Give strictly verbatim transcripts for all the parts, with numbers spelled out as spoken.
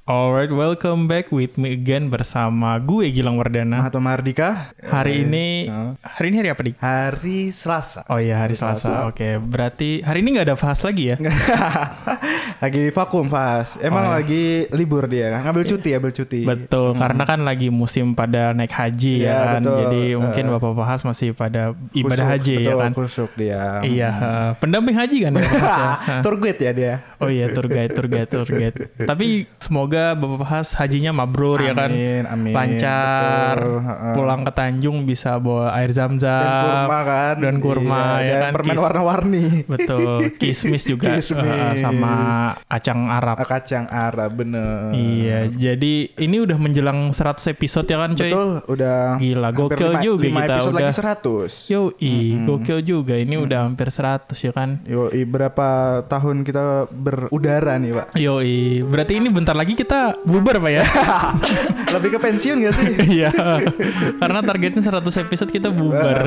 Alright, welcome back with me again bersama gue Gilang Wardana. Mahatma Mardika. Hari ini, uh, hari ini hari apa dik? Hari Selasa. Oh iya hari, hari Selasa. Selasa. Oke, berarti hari ini nggak ada Fahas lagi ya? Lagi vakum Fahas. Emang oh, ya? Lagi libur dia, ngambil cuti ya, ambil cuti. Betul, hmm. karena kan lagi musim pada naik haji ya, ya kan. Betul. Jadi uh, mungkin Bapak Fahas masih pada ibadah kusuk, haji betul, ya kan? Kusuk dia. Iya, uh, pendamping haji kan ya? Tour guide ya dia. Oh iya, tour guide, tour guide, tour guide. Tapi semoga Bapak Fahas hajinya mabrur amin, ya kan, amin, lancar, betul. Pulang ke Tanjung bisa bawa air zam-zam dan kurma kan, dan kurma iya, ya dan kan, permen Kis- warna-warni, betul, kismis juga, kismis. Uh, sama kacang Arab, kacang Arab bener. Iya, jadi ini udah menjelang seratus episode ya kan coy? Betul, udah gila, gokil lima, juga lima kita episode udah lagi seratus. Yoi, mm-hmm. gokil juga, ini mm. udah hampir seratus ya kan? Yoi, berapa tahun kita berudara nih Pak? Yoi, berarti ini bentar lagi kita bubar Pak ya? Lebih ke pensiun gak sih? Iya, karena targetnya seratus episode kita bubar.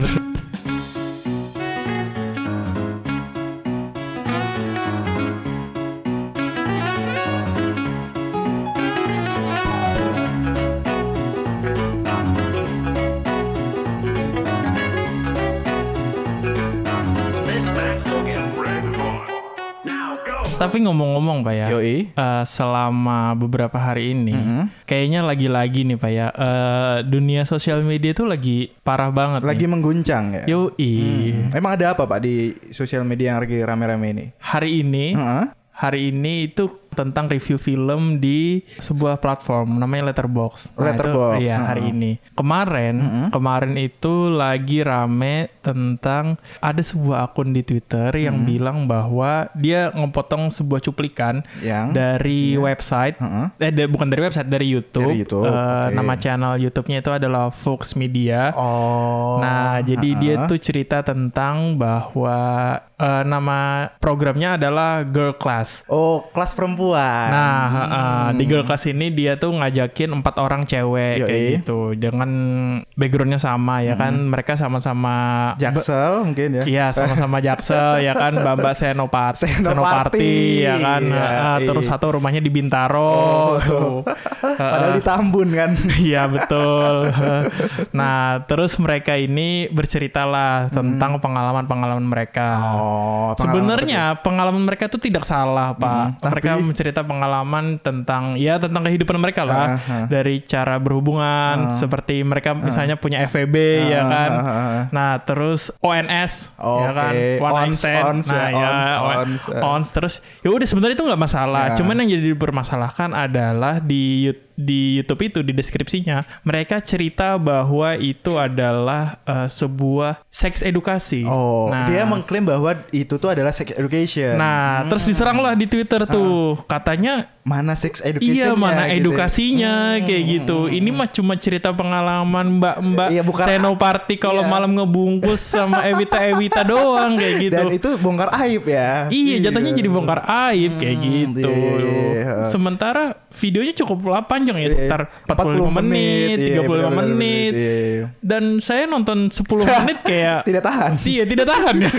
Tapi ngomong-ngomong Pak ya, uh, selama beberapa hari ini, mm-hmm. kayaknya lagi-lagi nih Pak ya, uh, dunia sosial media tuh lagi parah banget. Lagi nih. mengguncang ya? Yoi. Hmm. Emang ada apa Pak di sosial media yang lagi rame-rame ini? Hari ini, uh-huh. hari ini itu tentang review film di sebuah platform namanya Letterboxd. Nah, Letterboxd. Iya, uh-huh. hari ini. Kemarin, uh-huh. kemarin itu lagi rame tentang ada sebuah akun di Twitter yang uh-huh. bilang bahwa dia ngepotong sebuah cuplikan yang dari yeah. website, uh-huh. eh de- bukan dari website, dari YouTube. Dari YouTube. Uh, okay. Nama channel YouTube-nya itu adalah Fox Media. Oh. Nah, jadi uh-huh. dia tuh cerita tentang bahwa uh, nama programnya adalah Girl Class. Oh, kelas perempuan. Nah, uh, uh, di Girl Class ini dia tuh ngajakin empat orang cewek Yoi. kayak gitu dengan backgroundnya sama ya hmm. kan, mereka sama-sama Jaksel be- mungkin ya. Iya, sama-sama Jaksel ya kan, Mbak-mbak Senopati, Senopati ya kan. Iya, uh, terus satu rumahnya di Bintaro oh, tuh. Uh, Padahal di Tambun kan. Iya, betul. Nah, terus mereka ini berceritalah tentang hmm. pengalaman-pengalaman mereka. Oh, sebenarnya pengalaman mereka tuh tidak salah, Pak. Hmm, mereka tapi... cerita pengalaman tentang ya tentang kehidupan mereka lah, uh, uh. dari cara berhubungan uh. seperti mereka misalnya uh. punya F W B uh, ya kan, uh, uh. nah terus O N S okay. ya kan, one night stand, nah ya, ya ons, ons, ons terus ya udah sebenarnya itu nggak masalah, uh. cuman yang jadi dipermasalahkan adalah di di YouTube itu di deskripsinya mereka cerita bahwa itu adalah uh, sebuah sex edukasi. Oh, nah, dia mengklaim bahwa itu tuh adalah sex education. Nah, hmm. terus diseranglah di Twitter tuh, uh. katanya mana sex education? Iya, mana gitu edukasinya ya? Kayak hmm. gitu. Ini mah cuma cerita pengalaman Mbak-mbak iya, Senopati kalau iya. malam ngebungkus sama Ewita-Ewita doang kayak gitu. Dan itu bongkar aib ya. Iya, jatuhnya jadi bongkar aib hmm, kayak gitu. Iya, iya. Sementara videonya cukup panjang ya, sekitar empat puluh lima menit, tiga puluh lima menit. Iya, iya. Dan saya nonton sepuluh menit kayak tidak tahan. Iya, tidak tahan ya.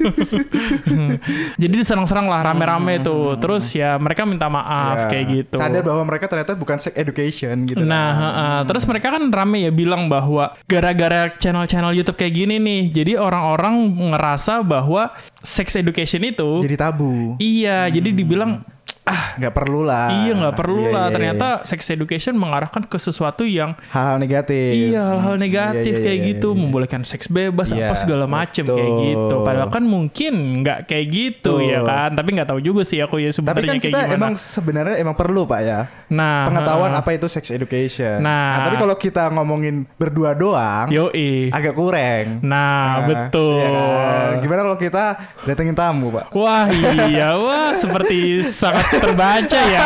Jadi diserang-serang lah rame-rame tuh. Terus ya mereka minta maaf. Ya. Kayak gitu. Sadar bahwa mereka ternyata bukan sex education gitu. Nah, kan. uh, terus mereka kan rame ya bilang bahwa gara-gara channel-channel YouTube kayak gini nih, jadi orang-orang ngerasa bahwa sex education itu jadi tabu. Iya, hmm. jadi dibilang ah nggak perlu lah. Iya nggak perlu iya, lah. Iya, Ternyata iya. sex education mengarahkan ke sesuatu yang hal-hal negatif. Iya hal-hal negatif iya, iya, kayak iya, gitu, iya. membolehkan seks bebas iya, apa segala macem kayak gitu. Padahal kan mungkin nggak kayak gitu Tuh. ya kan. Tapi nggak tahu juga sih aku ya sebenarnya kan kayak gimana. Emang sebenarnya emang perlu Pak ya. Nah pengetahuan uh, apa itu sex education. Nah, nah tapi kalau kita ngomongin berdua doang, yoi. agak kurang. Nah, nah betul. Ya kan? Gimana kalau kita datengin tamu Pak? Wah iya wah seperti sangat terbaca ya.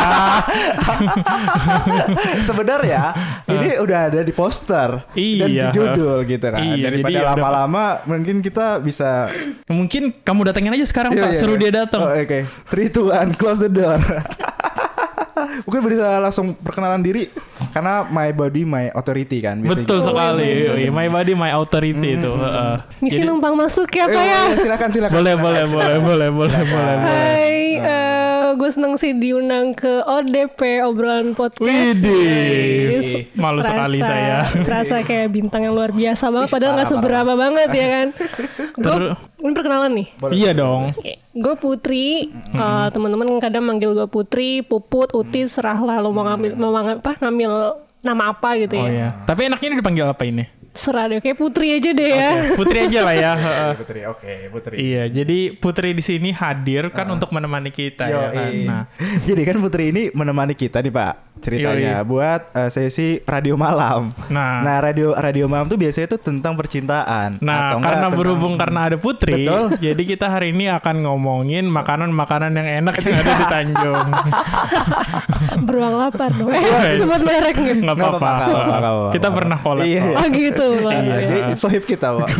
Sebenarnya ini udah ada di poster iya. dan di judul gitu kan. Iya, daripada lama-lama udah... mungkin kita bisa. Mungkin kamu datengin aja sekarang iya, Pak. Iya, Suruh iya. dia datang. Oh, Oke, okay. three, two, one, close the door. Mungkin bisa langsung perkenalan diri karena my body my authority kan. Betul gitu. sekali. Oh, iya. My body my authority itu. Hmm. Uh, Misi numpang masuk ya Pak ya. Eh, silakan silakan. Boleh silakan, boleh silakan. boleh boleh boleh boleh. Hai, uh, gue seneng sih diundang ke O D P, obrolan podcast. Widih, malu serasa, sekali saya. Serasa kayak bintang yang luar biasa banget, padahal nggak seberapa banget ya kan. Gue ini perkenalan nih. Boleh. Iya dong. Gue Putri, mm-hmm. uh, teman-teman kadang manggil gue Putri, Puput, Utis, serahlah lo mau ngambil, mau apa, ngambil nama apa gitu ya. Oh iya. Tapi enaknya dipanggil apa ini? Serah deh, kayak Putri aja deh ya. Okay, Putri aja lah ya. Putri, oke, okay, Putri. Iya, jadi Putri di sini hadir kan uh. untuk menemani kita. Yo, ya kan. Nah, jadi kan Putri ini menemani kita nih Pak, ceritanya Yoi. buat uh, sesi radio malam. Nah, nah radio radio malam tuh biasanya tuh tentang percintaan. Nah, atau karena tentang... berhubung karena ada Putri, betul. Jadi kita hari ini akan ngomongin makanan-makanan yang enak yang ada di Tanjung. Beruang lapar dong. Eh, sebut merek nih. Nggak apa-apa. Kita pernah collab. Iya. Oh gitu. Iya, jadi sohib kita, Pak.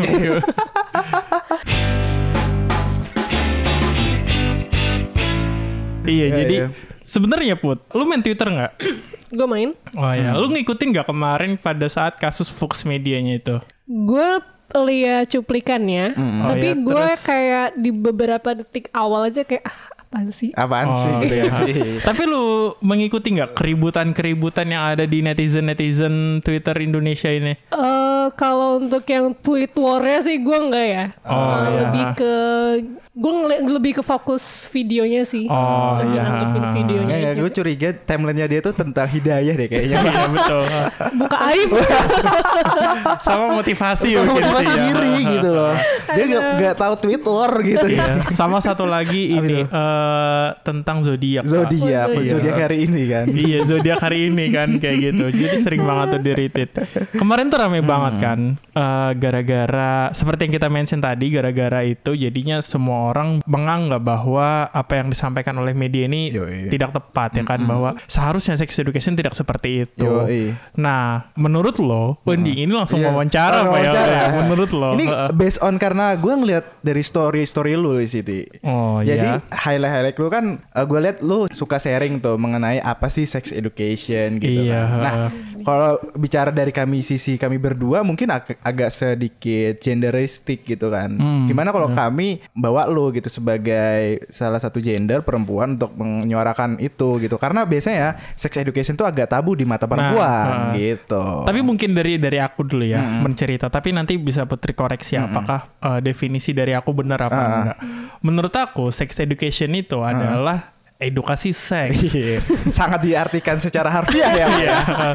Iya, jadi iya. Sebenarnya Put, lu main Twitter nggak? Gue main. Oh ya, hmm. Lu ngikutin nggak kemarin pada saat kasus Fox Medianya itu? Gue lihat cuplikannya, hmm. tapi oh, ya, gue terus... kayak di beberapa detik awal aja kayak ah, apaan sih? Apaan oh, sih? Iya. Tapi lu mengikuti nggak keributan-keributan yang ada di netizen-netizen Twitter Indonesia ini? Uh, kalau untuk yang tweet war-nya sih gue nggak ya. Oh, uh, iya. Lebih ke gue ngeliat lebih ke fokus videonya sih. Oh lebih iya. nanggepin videonya. Ya, gue curiga timelinenya dia tuh tentang hidayah deh kayaknya. Iya betul. Buka aib. Sama motivasi Sama mungkin motivasi sih, diri ya. Gitu loh. Dia gak, gak tahu Twitter gitu. Iya. Sama satu lagi ini uh, tentang zodiak. Zodiak, oh, zodiak hari ini kan. Iya zodiak hari ini kan kayak gitu. Jadi sering banget tuh di retweet. Kemarin tuh rame hmm. banget kan. Uh, gara-gara seperti yang kita mention tadi, gara-gara itu jadinya semua orang menganggap bahwa apa yang disampaikan oleh media ini Yoi. tidak tepat ya kan, mm-hmm. bahwa seharusnya sex education tidak seperti itu. Yoi. Nah, menurut lo, Wendy mm. ini langsung yeah. wawancara apa ya? ya? Menurut lo? Ini uh, based on karena gue ngeliat dari story-story lu di Siti. Oh Jadi iya. highlight-highlight lu kan, uh, gue liat lu suka sharing tuh mengenai apa sih sex education gitu. Iya. Kan. Nah, kalau bicara dari kami sisi kami berdua mungkin ag- agak sedikit genderistik gitu kan. Hmm. Gimana kalau hmm. kami bawa lu gitu sebagai salah satu gender perempuan untuk menyuarakan itu gitu, karena biasanya sex education tuh agak tabu di mata perempuan nah, uh, gitu. Tapi mungkin dari dari aku dulu ya hmm. mencerita, tapi nanti bisa Putri koreksi hmm. apakah uh, definisi dari aku benar apa uh. enggak. Menurut aku sex education itu uh. adalah edukasi seks. Sangat diartikan secara harfiah ya. Iya.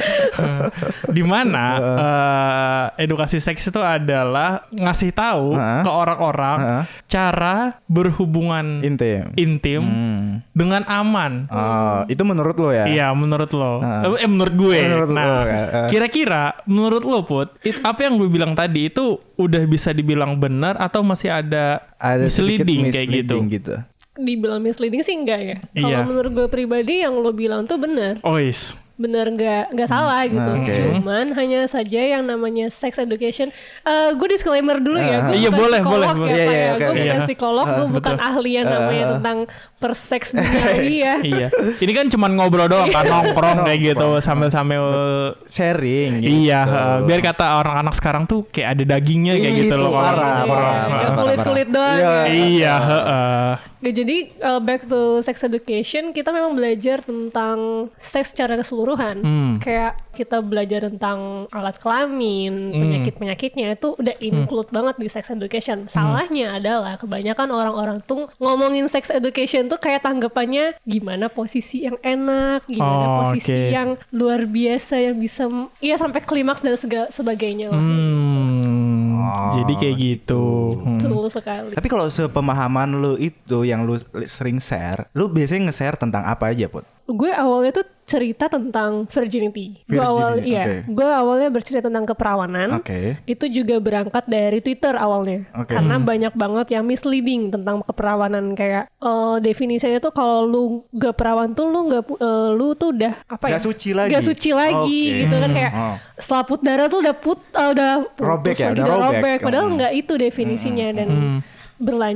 Di mana uh, edukasi seks itu adalah ngasih tahu uh, ke orang-orang uh, cara berhubungan intim, intim hmm. dengan aman. Oh, itu menurut lo ya? Iya, menurut lo. Uh. Eh menurut gue. Menurut nah, lo, uh. kira-kira menurut lo Put, it, apa yang gue bilang tadi itu udah bisa dibilang benar atau masih ada, ada misleading, kayak gitu? gitu. Dibilang misleading sih enggak ya. Kalau iya. menurut gue pribadi yang lo bilang tuh benar. Oh is. Benar nggak nggak salah gitu. Nah, okay. Cuman hanya saja yang namanya sex education. Uh, gue disclaimer dulu ya. Gue iya, bukan boleh, psikolog boleh, ya boleh. Pak Iya, ya. iya, Gue okay. bukan iya. psikolog. Gue uh, bukan betul. ahli yang namanya uh, tentang perseks duniawi ya. Iya. Ini kan cuma ngobrol doang kan, nongkrong kayak gitu sambil-sambil sharing. Gitu. Iya. Uh, biar kata orang anak sekarang tuh kayak ada dagingnya kayak gitu loh. Kulit-kulit doang. Iya. Heeh. Jadi uh, back to sex education, kita memang belajar tentang seks secara keseluruhan. Hmm. Kayak kita belajar tentang alat kelamin, hmm. penyakit-penyakitnya itu udah include hmm. banget di sex education. Salahnya hmm. adalah kebanyakan orang-orang tuh ngomongin sex education tuh kayak tanggapannya gimana posisi yang enak, gimana oh, posisi okay. yang luar biasa yang bisa iya sampai klimaks dan sega- sebagainya lah. Hmm. Oh, jadi kayak gitu. Betul hmm. sekali. Tapi kalau sepemahaman lu itu yang lu sering share, lu biasanya nge-share tentang apa aja, Put? Gue awalnya tuh cerita tentang virginity. Gue awal, okay. iya, gue awalnya bercerita tentang keperawanan. Okay. Itu juga berangkat dari Twitter awalnya, okay. karena hmm. banyak banget yang misleading tentang keperawanan kayak uh, definisinya tuh kalau lu gak perawan tuh lu gak, uh, lu tuh udah apa ya? Gak suci lagi. Gak suci lagi, okay. gitu kan kayak oh. selaput darah tuh udah put, uh, udah robek ya, lagi, udah udah robek. robek. Padahal hmm. nggak itu definisinya hmm. dan hmm. berlanjut.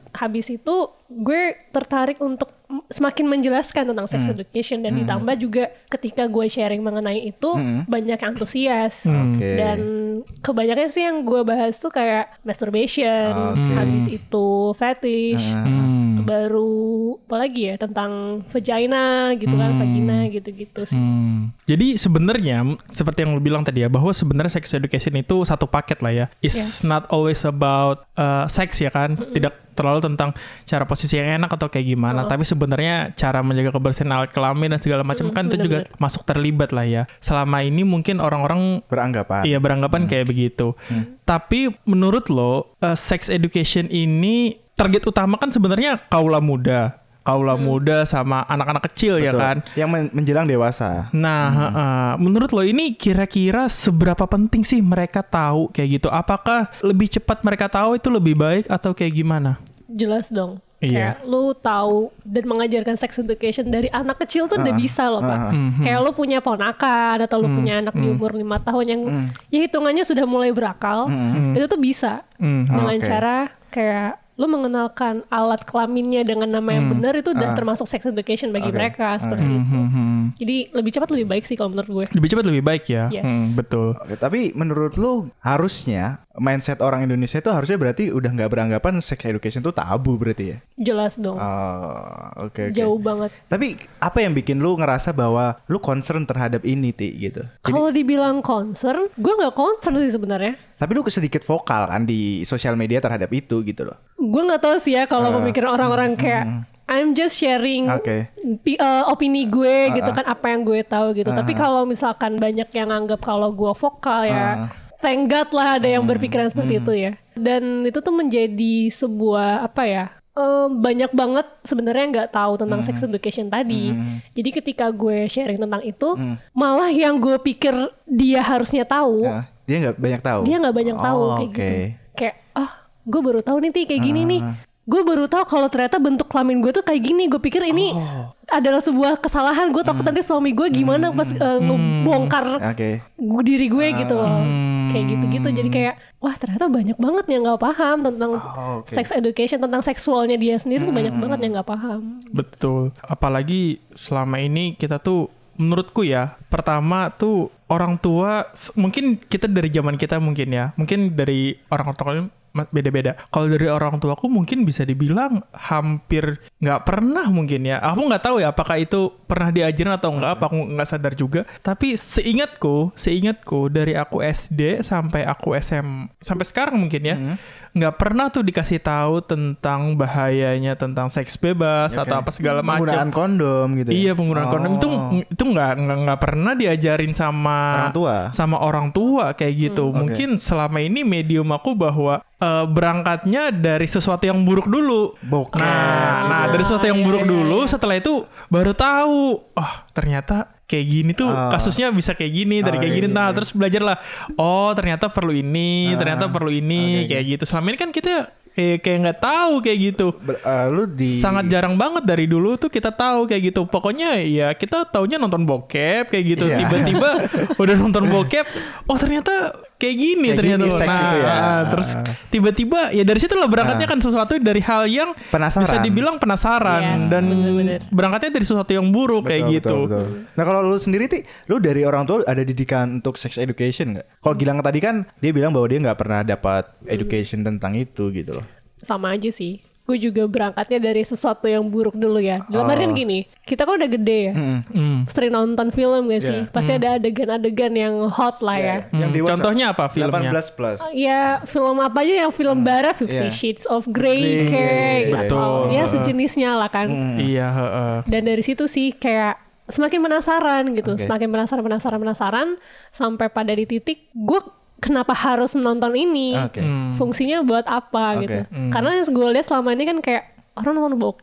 habis itu gue tertarik untuk semakin menjelaskan tentang sex hmm. education dan hmm. ditambah juga ketika gue sharing mengenai itu hmm. banyak yang antusias hmm. okay. dan kebanyakan sih yang gue bahas tuh kayak masturbation, okay. habis itu fetish, hmm. baru apa lagi ya tentang vagina gitu kan, hmm. vagina gitu-gitu sih. Hmm. Jadi sebenarnya seperti yang lu bilang tadi ya, bahwa sebenarnya sex education itu satu paket lah ya. It's yes. not always about uh, sex ya kan, mm-hmm. tidak terlalu tentang cara posisi yang enak atau kayak gimana, oh. tapi sebenarnya cara menjaga kebersihan alat kelamin dan segala macam mm, kan itu juga masuk terlibat lah ya. Selama ini mungkin orang-orang beranggapan, iya beranggapan hmm. kayak begitu. Hmm. Tapi menurut lo, uh, sex education ini target utama kan sebenarnya kaula muda. Kaula hmm. muda sama anak-anak kecil. Betul. Ya kan, yang men- menjelang dewasa. Nah, hmm. uh, menurut lo ini kira-kira seberapa penting sih mereka tahu kayak gitu? Apakah lebih cepat mereka tahu itu lebih baik atau kayak gimana? Jelas dong. Iya. Kayak lu tahu dan mengajarkan sex education dari anak kecil tuh uh, udah bisa loh Pak. Uh, uh, kayak lu punya ponakan atau lu uh, punya anak uh, di umur lima tahun yang uh, ya hitungannya sudah mulai berakal, uh, itu tuh bisa uh, dengan okay. cara kayak lu mengenalkan alat kelaminnya dengan nama yang hmm. benar itu udah uh. termasuk sex education bagi okay. mereka seperti uh. itu. Hmm. Jadi lebih cepat lebih baik sih kalau menurut gue. Lebih cepat lebih baik ya. Yes. Hmm, betul. Okay, tapi menurut lu harusnya mindset orang Indonesia itu harusnya berarti udah nggak beranggapan sex education itu tabu berarti ya? Jelas dong. Oh, oke. Okay, okay. Jauh banget. Tapi apa yang bikin lu ngerasa bahwa lu concern terhadap ini Ti gitu? Kalau dibilang concern, gue nggak concern sih sebenarnya. Tapi lu sedikit vokal kan di sosial media terhadap itu gitu loh. Gue nggak tahu sih ya kalau uh, pemikiran orang-orang kayak mm, I'm just sharing okay. uh, opini gue uh, gitu kan, apa yang gue tahu gitu. Uh, Tapi kalau misalkan banyak yang anggap kalau gue vokal ya, uh, thank God lah ada yang berpikiran uh, seperti uh, itu ya. Dan itu tuh menjadi sebuah apa ya? Uh, banyak banget sebenarnya nggak tahu tentang mm. sex education tadi. Mm. Jadi ketika gue sharing tentang itu, mm. malah yang gue pikir dia harusnya tahu. Uh. Dia nggak banyak tahu. Dia nggak banyak tahu oh, kayak okay. gitu. Kayak, ah, oh, gue baru tahu nih Ti kayak gini uh. nih. Gue baru tahu kalau ternyata bentuk kelamin gue tuh kayak gini. Gue pikir ini oh. adalah sebuah kesalahan. Gue takut hmm. nanti suami gue gimana pas uh, ngebongkar okay. diri gue gitu loh. Hmm. Kayak gitu-gitu. Jadi kayak, wah ternyata banyak banget yang nggak paham tentang oh, okay. sex education, tentang seksualnya dia sendiri hmm. tuh banyak banget yang nggak paham. Betul. Apalagi selama ini kita tuh, menurutku ya, pertama tuh orang tua, mungkin kita dari zaman kita mungkin ya, mungkin dari orang tua beda-beda. Kalau dari orang tuaku mungkin bisa dibilang hampir nggak pernah mungkin ya. Aku nggak tahu ya apakah itu pernah diajarin atau nggak, apa aku nggak sadar juga. Tapi seingatku, seingatku dari aku S D sampai aku S M sampai sekarang mungkin ya, nggak hmm. pernah tuh dikasih tahu tentang bahayanya tentang seks bebas okay. atau apa segala macam. Penggunaan kondom gitu. Iya, penggunaan oh. kondom itu itu nggak nggak pernah diajarin sama orang tua, sama orang tua kayak gitu. Hmm. Mungkin okay. selama ini medium aku bahwa Uh, berangkatnya dari sesuatu yang buruk dulu. Bokeh. Nah, nah dari sesuatu yang buruk iya, dulu, iya. setelah itu baru tahu, oh ternyata kayak gini tuh oh. kasusnya bisa kayak gini, dari oh, kayak iya, gini. Nah, iya. terus belajarlah. Oh, ternyata perlu ini, uh, ternyata perlu ini, okay, kayak okay. gitu. Selama ini kan kita kayak kayak nggak tahu kayak gitu. Ber, uh, lu di sangat jarang banget dari dulu tuh kita tahu kayak gitu. Pokoknya ya kita taunya nonton bokep kayak gitu. Yeah. Tiba-tiba udah nonton bokep, oh ternyata kayak gini kayak ternyata. Gini, nah, itu ya. terus tiba-tiba ya dari situ lah berangkatnya uh. kan sesuatu dari hal yang penasaran. Bisa dibilang penasaran yes, dan bener-bener. Berangkatnya dari sesuatu yang buruk betul, kayak betul, gitu. Betul, betul. Nah kalau lu sendiri Ti, lu dari orang tua ada didikan untuk sex education nggak? Kalau Gilang tadi kan dia bilang bahwa dia nggak pernah dapat education hmm. tentang itu gitu loh. Sama aja sih. Gue juga berangkatnya dari sesuatu yang buruk dulu ya. Dalam oh. artian gini, kita kan udah gede ya. Mm. Mm. Sering nonton film gak sih? Yeah. Pasti mm. ada adegan-adegan yang hot lah yeah. ya. Mm. Yang contohnya apa filmnya? delapan belas plus. Uh, ya film apa aja yang film mm. barat, Fifty yeah. Shades of Grey kayak yeah, gitu. Betul. Ya sejenisnya lah kan. Mm. Iya. Uh, uh. Dan dari situ sih kayak semakin penasaran gitu. Okay. Semakin penasaran, penasaran, penasaran. Sampai pada di titik gue kenapa harus nonton ini? Okay. Hmm. Fungsinya buat apa okay. gitu? Hmm. Karena yang gue lihat selama ini kan kayak orang nonton bokep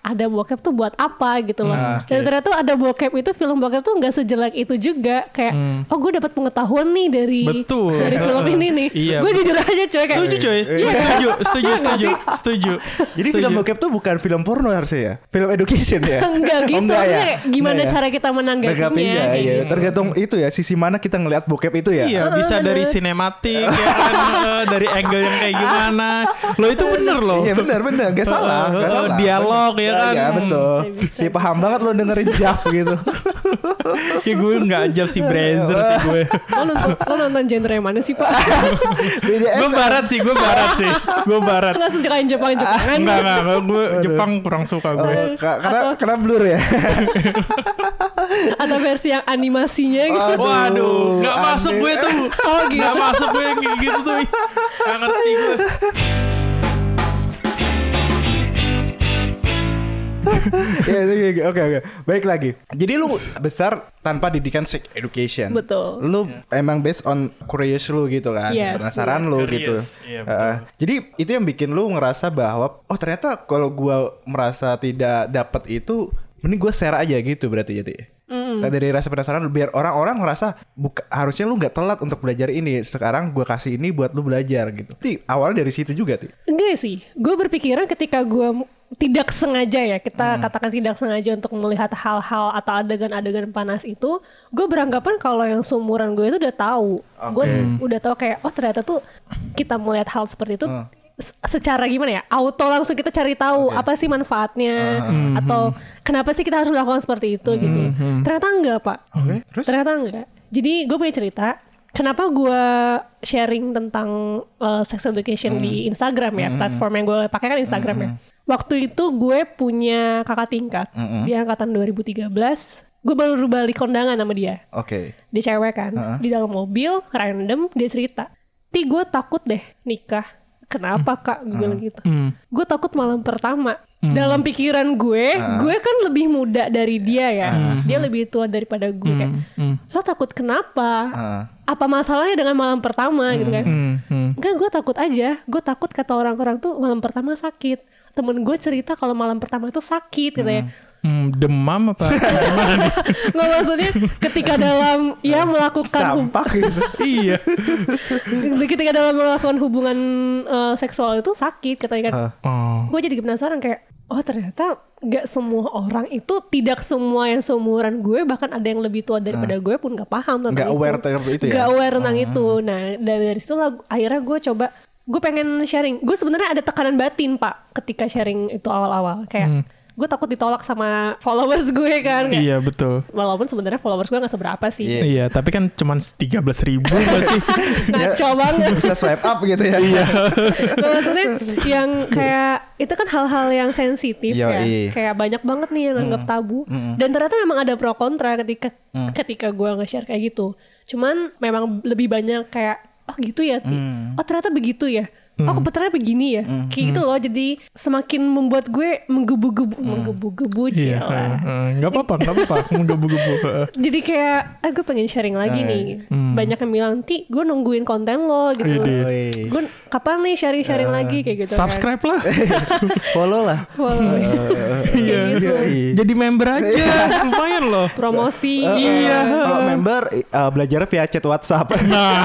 ada bokep tuh buat apa gitu loh. Nah, okay. Dan ternyata ada bokep itu, film bokep tuh nggak sejelek itu juga. Kayak hmm. oh gue dapat pengetahuan nih dari betul. dari film ini nih. Iya, gue jujur aja coy kayak setuju coy. Iya, setuju, setuju, setuju, setuju. Jadi setuju. Film bokep tuh bukan film porno harusnya ya, film education ya. Enggak gitu. Oh, enggak ya? Gimana enggak cara ya? Kita menanggapinya? Iya, iya. Tergantung itu ya, sisi mana kita ngelihat bokep itu ya. Iya, bisa uh, dari sinematik ya kan, dari angle yang kayak gimana. Lo itu bener loh. Iya bener bener, gak salah. Uh, uh, salah. Dialog ya kan. Iya betul. Si paham banget lo dengerin Jav gitu. Ya gue nggak Jav si Brazer sih gue. Lo nonton, lo nonton genre mana sih Pak? Gue barat sih, gue barat sih, gue barat. Langsung cekain Jepang Jepangan. Enggak enggak, gue Jepang kurang suka gue. Oh, karena Atau, karena blur ya. Atau versi yang animasinya gitu. Waduh, Waduh nggak masuk gue tuh. Oh gitu. Nggak masuk gue kayak gitu tuh. Nggak ngerti gue. Ya, oke oke. Baik lagi. Jadi lu besar tanpa didikan sex education. Betul. Lu yeah. emang based on curious lu gitu kan. Yes, penasaran yeah. lu curious. gitu. Yeah, uh, jadi itu yang bikin lu ngerasa bahwa oh ternyata kalau gua merasa tidak dapat itu, mending gua share aja gitu berarti jadi. Mm. Dari rasa penasaran biar orang-orang ngerasa buka, harusnya lu nggak telat untuk belajar ini. Sekarang gue kasih ini buat lu belajar gitu. Ti, awalnya dari situ juga Ti. Enggak sih. Gue berpikiran ketika gue tidak sengaja ya, kita hmm. katakan tidak sengaja untuk melihat hal-hal atau adegan-adegan panas itu, gue beranggapan kalau yang seumuran gue itu udah tahu. Okay. Gue udah tahu kayak oh ternyata tuh kita melihat hal seperti itu uh. secara gimana ya, auto langsung kita cari tahu okay. apa sih manfaatnya uh, atau mm-hmm. kenapa sih kita harus melakukan seperti itu mm-hmm. gitu. Ternyata enggak Pak. Okay. Terus? Ternyata enggak. Jadi gue punya cerita. Kenapa gue sharing tentang uh, sex education mm. di Instagram ya, mm-hmm. platform yang gue pakai kan Instagram mm-hmm. ya. Waktu itu gue punya kakak tingkat mm-hmm. di angkatan dua ribu tiga belas. Gue baru balik kondangan sama dia. Oke. Okay. Dia cewek kan, uh-huh. di dalam mobil random dia cerita. Ti gue takut deh nikah. Kenapa kak? Gue bilang gitu. Mm. Gue takut malam pertama. Mm. Dalam pikiran gue, uh. gue kan lebih muda dari dia ya. Uh. Dia lebih tua daripada gue. Mm. Kayak, mm. lo takut kenapa? Uh. Apa masalahnya dengan malam pertama mm. gitu kan? Mm. Enggak, gue takut aja. Gue takut kata orang-orang tuh malam pertama sakit. Temen gue cerita kalau malam pertama itu sakit gitu ya. Hmm, demam apa? Nggak, maksudnya ketika dalam ya melakukan dampak gitu. Iya. Ketika dalam melakukan hubungan uh, seksual itu sakit katanya kan. Uh. Oh. Gue jadi penasaran kayak oh ternyata nggak semua orang itu, tidak semua yang seumuran gue, bahkan ada yang lebih tua daripada uh. gue pun nggak paham tentang gak itu. Aware itu ya? Gak aware tentang uh. itu. Nah dari, dari situ lah akhirnya gue coba. Gue pengen sharing. Gue sebenarnya ada tekanan batin Pak ketika sharing itu awal-awal. Kayak hmm. gue takut ditolak sama followers gue kan. Kayak, iya betul. Walaupun sebenarnya followers gue gak seberapa sih. Iya, iya tapi kan cuma tiga belas ribu masih. Ngaco banget. Bisa swipe up gitu ya. Iya. Nah, maksudnya yang kayak itu kan hal-hal yang sensitif Yo, ya. Iya. Kayak banyak banget nih yang anggap tabu. Mm. Dan ternyata memang ada pro kontra ketika mm. ketika gue nge-share kayak gitu. Cuman memang lebih banyak kayak oh gitu ya, mm. oh ternyata begitu ya, mm. oh ternyata begini ya, mm. kayak gitu loh. Jadi semakin membuat gue menggebu-gebu, mm. menggebu-gebu iya, lah. Nggak apa-apa, nggak apa-apa, menggebu-gebu. Jadi kayak, ah gue pengen sharing lagi uh, nih. Mm. Banyak yang bilang, Ti, gue nungguin konten lo gitu. Gue kapan nih sharing-sharing uh, lagi kayak gitu. Subscribe kan. lah, follow lah. Follow. Uh, iya. Gitu. Jadi member aja, lumayan loh. Promosi. Uh, iya. Kalau member uh, belajarnya via chat WhatsApp. Nah.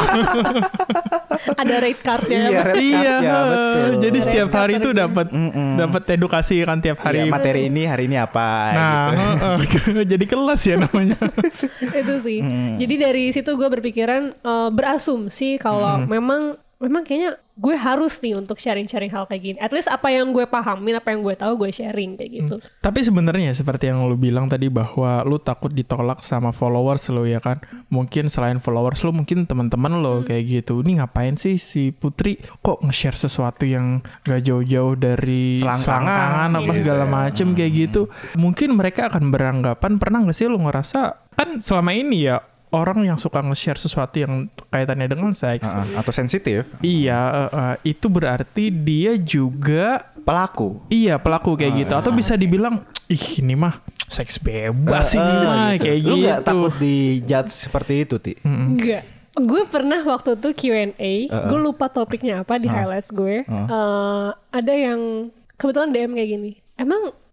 Ada rate cardnya. Iya, rate iya. card, ya, betul. Jadi setiap hari itu dapat dapat edukasi kan tiap hari. Iya, materi ini hari ini apa. Nah, gitu. uh, uh, jadi kelas ya namanya. Itu sih. Mm. Jadi dari situ gue berpikiran uh, berasumsi kalau mm. memang memang kayaknya gue harus nih untuk sharing-sharing hal kayak gini. At least apa yang gue pahamin, apa yang gue tahu gue sharing kayak gitu. Hmm. Tapi sebenarnya seperti yang lu bilang tadi bahwa lu takut ditolak sama followers lu ya kan. Mungkin selain followers lu mungkin teman-teman lu hmm. kayak gitu. Ini ngapain sih si Putri kok nge-share sesuatu yang gak jauh-jauh dari selangkangan apa segala macem kayak gitu. Mungkin mereka akan beranggapan, pernah gak sih lu ngerasa kan selama ini ya orang yang suka nge-share sesuatu yang kaitannya dengan seks uh, atau sensitif. Iya, uh, uh, itu berarti dia juga pelaku. Iya, pelaku kayak uh, gitu. Atau bisa dibilang, ih ini mah seks bebas uh, ini uh, mah gitu. Kayak Lu gitu. Lu gak takut dijudge seperti itu, Ti? Mm-hmm. Enggak. Gue pernah waktu itu Q and A, uh, gue lupa topiknya apa di uh, highlights gue. Uh. Uh, ada yang kebetulan D M kayak gini. Emang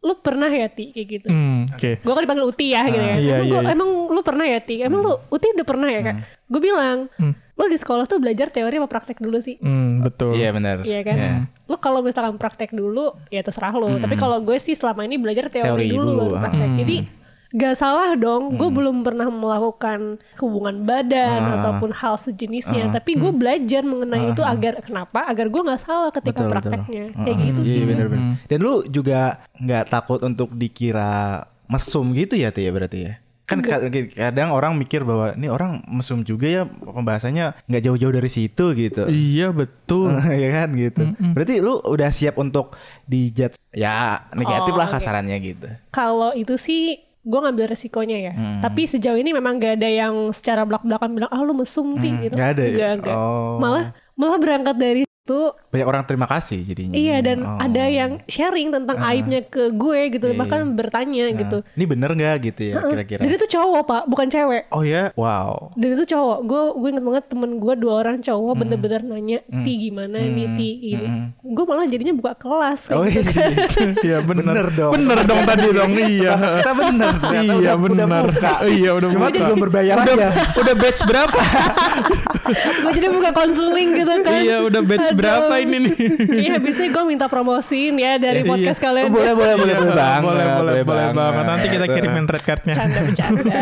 lu pernah ya Ti kayak gitu. Hmm, oke. Okay. Gue kan dipanggil Uti ya gitu ya. Uh, iya, emang, iya, gua, iya. emang lu pernah ya Ti? Emang hmm. lu Uti udah pernah ya kak? Hmm. Gue bilang, hmm. lu di sekolah tuh belajar teori apa praktek dulu sih? Hmm, betul. Iya benar. Iya kan? Yeah. Lu kalau misalkan praktek dulu, ya terserah lu. Hmm. Tapi kalau gue sih selama ini belajar teori, teori dulu, dulu baru praktek. Hmm. Jadi gak salah dong, gue hmm. belum pernah melakukan hubungan badan uh, ataupun hal sejenisnya, uh, tapi gue hmm. belajar mengenai uh, itu agar kenapa? Agar gue gak salah ketika betul, prakteknya, betul. kayak uh, gitu iya, sih. Bener-bener. Dan lu juga gak takut untuk dikira mesum gitu ya, Tia berarti ya? Kan Enggak. kadang orang mikir bahwa ini orang mesum juga ya, pembahasannya nggak jauh-jauh dari situ gitu. Iya betul. Ya kan gitu. Mm-mm. Berarti lu udah siap untuk dijudge ya negatif oh, lah kasarannya okay. gitu. Kalau itu sih gue ngambil resikonya ya. Hmm. Tapi sejauh ini memang gak ada yang secara belak-belakan bilang, ah lu mesum Ti hmm, gitu. Gak ada ya? Gak, gak. Oh. Malah, malah berangkat dari itu. Banyak orang terima kasih jadinya. Iya dan oh. ada yang sharing tentang uh. aibnya ke gue gitu. Iya, bahkan bertanya uh. gitu. Ini bener gak gitu ya uh-uh. kira-kira? Dan itu cowok pak, bukan cewek. Oh ya? Wow. Dan itu cowok. Gue gue inget banget temen gue dua orang cowok hmm. bener-bener nanya, Ti gimana hmm. nih Ti gitu. Hmm. Gue malah jadinya buka kelas. Oh gitu, iya, kan. Iya bener. bener dong. Bener dong tadi dong. Iya. Kita bener. Iya bener. Iya udah Cuma buka. belum berbayar udah, aja. Udah batch berapa? Gue jadi buka konseling gitu kan. Iya udah batch Aduh. berapa ini nih? Iya habisnya gue minta promosiin ya dari podcast iya. kalian. Oh, boleh boleh boleh boleh banget. Boleh boleh boleh banget. Nanti kita kirimin red cardnya. Canda-bercanda.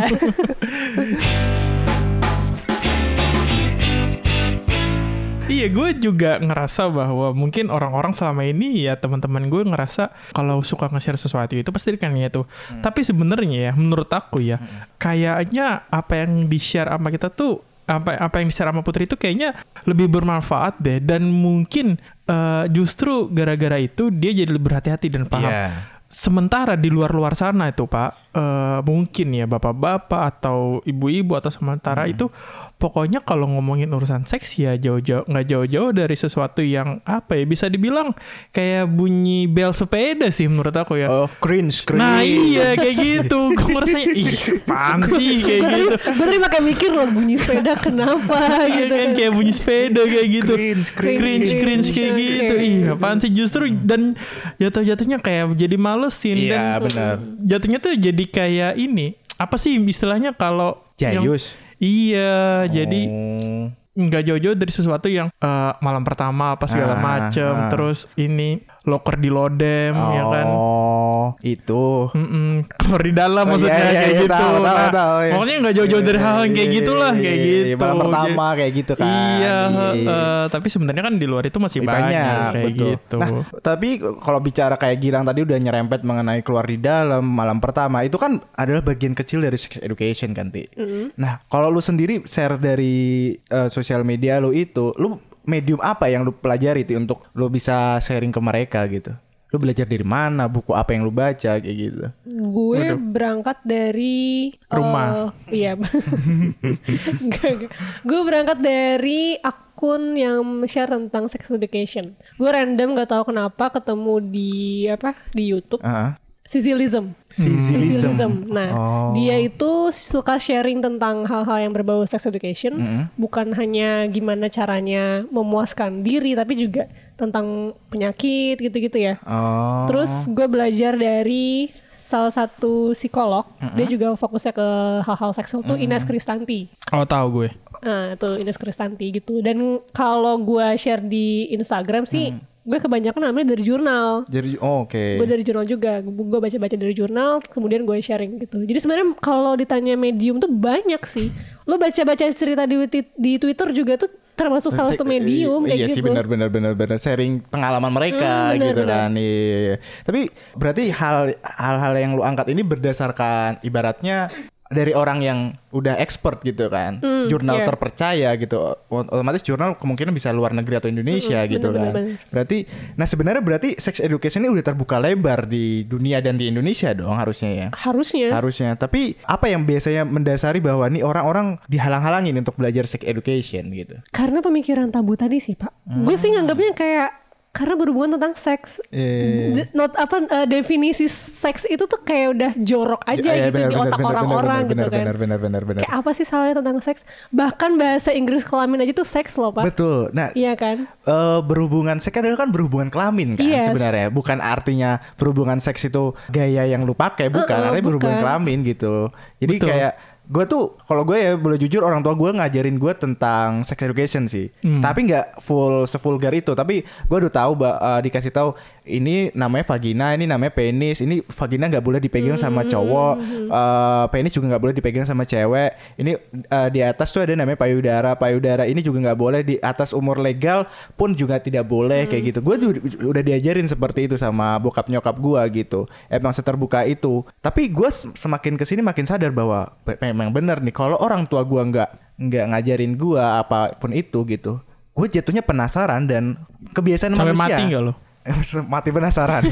Iya, gue juga ngerasa bahwa mungkin orang-orang selama ini ya teman-teman gue ngerasa kalau suka nge-share sesuatu itu pasti kan ya tuh. Hmm. Tapi sebenarnya ya menurut aku ya hmm. kayaknya apa yang di-share sama kita tuh apa apa yang di-share sama Putri itu kayaknya lebih bermanfaat deh dan mungkin uh, justru gara-gara itu dia jadi lebih berhati-hati dan paham. Yeah. Sementara di luar-luar sana itu Pak, uh, mungkin ya bapak-bapak atau ibu-ibu atau sementara hmm. itu pokoknya kalau ngomongin urusan seks ya jauh-jauh nggak jauh-jauh dari sesuatu yang apa ya bisa dibilang kayak bunyi bel sepeda sih menurut aku ya. Oh cringe, cringe. Nah iya kayak gitu. Gue ngerasanya ih apaan sih kayak gitu. Gue tadi pakai mikir loh bunyi sepeda kenapa gitu kan kayak bunyi sepeda kayak gitu. Cringe, cringe, cringe, cringe kayak gitu. Ih apaan sih justru dan jatuh-jatuhnya kayak jadi malesin iya, dan benar. Jatuhnya tuh jadi kayak ini apa sih istilahnya kalau jayus. Iya, oh. jadi nggak jauh-jauh dari sesuatu yang uh, malam pertama apa segala ah, macem, ah. terus ini loker di lodem, oh, ya kan? Oh, itu. Mm-mm, keluar di dalam oh, maksudnya iya, iya, kayak iya, gitu. Tahu, nah, tahu, tahu, iya. Pokoknya nggak jauh-jauh dari hal yang kayak gitulah, kayak gitu. Iya, malam pertama kayak gitu kan. Iya, iya. Uh, tapi sebenarnya kan di luar itu masih banyak, banyak kayak betul. gitu. Nah, tapi kalau bicara kayak Gilang tadi udah nyerempet mengenai keluar di dalam malam pertama, itu kan adalah bagian kecil dari sex education kan, Ti. Mm-hmm. Nah, kalau lu sendiri share dari uh, sosial media lu itu, lu medium apa yang lu pelajari tuh untuk lu bisa sharing ke mereka gitu? Lu belajar dari mana? Buku apa yang lu baca kayak gitu? Gue Waduh. berangkat dari rumah. Uh, iya. Gue berangkat dari akun yang share tentang sex education. Gue random gak tahu kenapa ketemu di apa di YouTube. Uh-huh. Sizilism. Sizilism. Nah, oh. dia itu suka sharing tentang hal-hal yang berbau sex education, mm-hmm. bukan hanya gimana caranya memuaskan diri, tapi juga tentang penyakit gitu-gitu ya. Oh. Terus gue belajar dari salah satu psikolog, mm-hmm. dia juga fokusnya ke hal-hal seksual tuh mm-hmm. Ines Kristanti. Oh, tahu gue. Nah, itu Ines Kristanti gitu. Dan kalau gue share di Instagram sih, mm. gue kebanyakan namanya dari jurnal. Jadi, oh, oke. Okay. Gue dari jurnal juga. Gue baca-baca dari jurnal, kemudian gue sharing gitu. Jadi sebenarnya kalau ditanya medium tuh banyak sih. Lo baca-baca cerita di di Twitter juga tuh termasuk salah satu medium kayak iya gitu. Iya sih benar-benar benar-benar sharing pengalaman mereka hmm, bener, gitu bener. kan. Iya. Tapi berarti hal hal-hal yang lo angkat ini berdasarkan ibaratnya dari orang yang udah expert gitu kan, mm, jurnal yeah. terpercaya gitu, otomatis jurnal kemungkinan bisa luar negeri atau Indonesia mm, gitu bener, kan. Bener, bener. Berarti, nah sebenarnya berarti sex education ini udah terbuka lebar di dunia dan di Indonesia dong harusnya ya. Harusnya. Harusnya. Tapi apa yang biasanya mendasari bahwa nih orang-orang dihalang-halangin untuk belajar sex education gitu? Karena pemikiran tabu tadi sih Pak. Hmm. Gue sih nganggapnya kayak karena berhubungan tentang seks. Yeah. Not apa uh, definisi seks itu tuh kayak udah jorok aja yeah, gitu bener, di bener, otak bener, orang-orang bener, gitu bener, kan. Bener, bener, bener, bener. Kayak apa sih salahnya tentang seks? Bahkan bahasa Inggris kelamin aja tuh seks loh, Pak. Betul. Nah, iya kan? Uh, berhubungan seks adalah kan berhubungan kelamin kan yes. sebenarnya. Bukan artinya berhubungan seks itu gaya yang lu pakai, bukan. Uh, uh, artinya bukan. Berhubungan kelamin gitu. Jadi Betul. kayak gue tuh kalau gue ya boleh jujur orang tua gue ngajarin gue tentang sex education sih, hmm. tapi nggak full sevulgar itu. Tapi gue udah tahu uh, dikasih tahu ini namanya vagina, ini namanya penis, ini vagina nggak boleh dipegang hmm. sama cowok, uh, penis juga nggak boleh dipegang sama cewek. Ini uh, di atas tuh ada namanya payudara, payudara ini juga nggak boleh di atas umur legal pun juga tidak boleh hmm. kayak gitu. Gue udah diajarin seperti itu sama bokap nyokap gue gitu. Emang seterbuka itu. Tapi gue semakin kesini makin sadar bahwa memang bener nih kalau orang tua gue nggak nggak ngajarin gue apapun itu gitu, gue jatuhnya penasaran dan kebiasaan sampai manusia. Sampai mati nggak lo? Mati penasaran.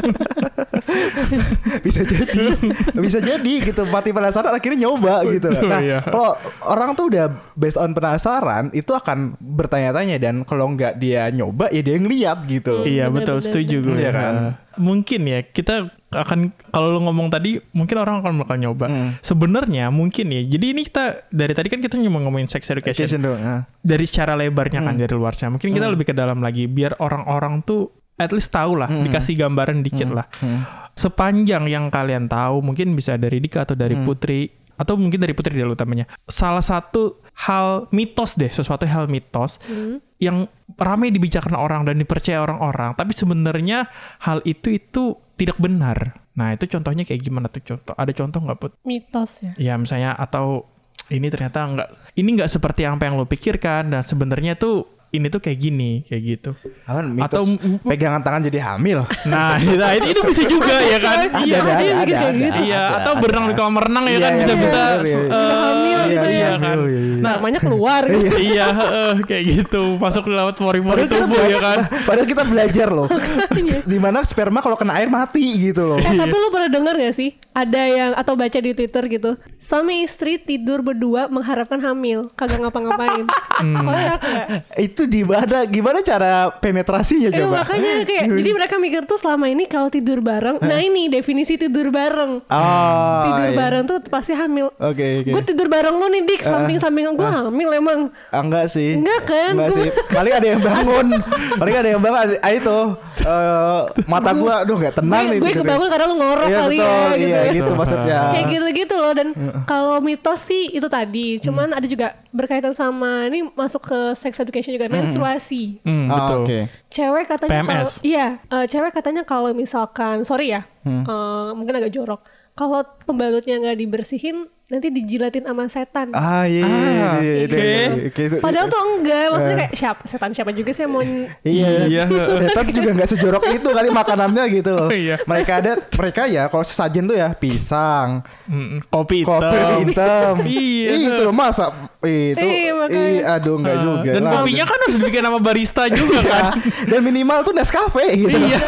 Bisa jadi, bisa jadi gitu, mati penasaran akhirnya nyoba gitu. Nah, iya. Kalau orang tuh udah based on penasaran itu akan bertanya-tanya, dan kalau nggak dia nyoba ya dia ngeliat gitu. Iya betul, setuju gue ya kan. Mungkin ya kita akan, kalau lu ngomong tadi mungkin orang akan bakal nyoba. Hmm. Sebenarnya mungkin ya. Jadi ini kita dari tadi kan kita cuma ngomongin sex education, education dong, ya. Dari secara lebarnya kan hmm. dari luar sana. Mungkin kita hmm. lebih ke dalam lagi biar orang-orang tuh at least tahu lah, hmm. dikasih gambaran dikit hmm. lah. Hmm. Sepanjang yang kalian tahu, mungkin bisa dari Dika atau dari hmm. Putri, atau mungkin dari Putri dulu utamanya. Salah satu hal mitos deh, sesuatu hal mitos hmm. yang ramai dibicarakan orang dan dipercaya orang-orang, tapi sebenarnya hal itu itu tidak benar. Nah itu contohnya kayak gimana tuh contoh? Ada contoh nggak Put? Mitos ya? Ya misalnya, atau ini ternyata nggak, ini nggak seperti apa yang lo pikirkan, dan sebenarnya tuh ini tuh kayak gini, kayak gitu. Aman, mitos atau pegangan tangan jadi hamil. Nah, nah itu, itu bisa juga ya kan? Ada, iya, ada, ada, ada, ada, ada, gitu. Iya, ada, atau ada, berenang ada. di kolam renang ya iya, kan, iya, bisa-bisa iya, iya, iya. Uh, hamil iya, gitu iya, ya. kan. Iya, iya. Nah, namanya keluar. Iya, uh, kayak gitu. Masuk ke laut pori-pori tubuh ya kan. Padahal kita belajar loh. Dimana sperma kalau kena air mati gitu loh. Eh, tapi lu pernah dengar gak sih? Ada yang, atau baca di Twitter gitu, suami istri tidur berdua mengharapkan hamil, kagak ngapa-ngapain. hmm. Kocak gak? Itu di mana? Gimana cara penetrasinya eh, coba? Makanya kayak jadi mereka mikir tuh selama ini kalau tidur bareng, nah ini definisi tidur bareng. Oh, tidur iya. bareng tuh pasti hamil. Oke, okay, oke. Okay. Gue tidur bareng lu nih Dik, samping-sampingan gue uh, hamil emang. Ah, enggak sih. Enggak kan? Enggak gua... sih. Paling ada yang bangun. Paling ada yang bangun. Ah, itu uh, mata gue, aduh nggak tenang gue, nih. Gue kebangun karena lu ngorok iya, kali betul, ya. Iya, gitu, gitu maksudnya. Kayak gitu-gitu loh. Dan kalau mitos sih itu tadi. Cuman hmm. ada juga berkaitan sama, ini masuk ke sex education juga, menstruasi. Hmm, betul. Oh, okay. Cewek katanya P M S. Kalau, iya, uh, cewek katanya kalau misalkan, sorry ya, hmm. uh, mungkin agak jorok. Kalau pembalutnya nggak dibersihin, nanti dijilatin sama setan. Ah iya, ah, iya, iya, okay. iya, iya. Padahal tuh enggak, maksudnya kayak siapa setan siapa juga sih yang mau. Iya, iya. Setan juga nggak sejorok itu kali makanannya gitu loh. Iya. Mereka ada, mereka ya kalau sesajen tuh ya pisang, mm, kopi hitam, kopi hitam. Iya. Itu masa itu, eh, aduh nggak uh, juga. Dan lah. Kopinya kan harus dibikin sama barista juga kan. Dan minimal tuh Nescafe gitu. Iya.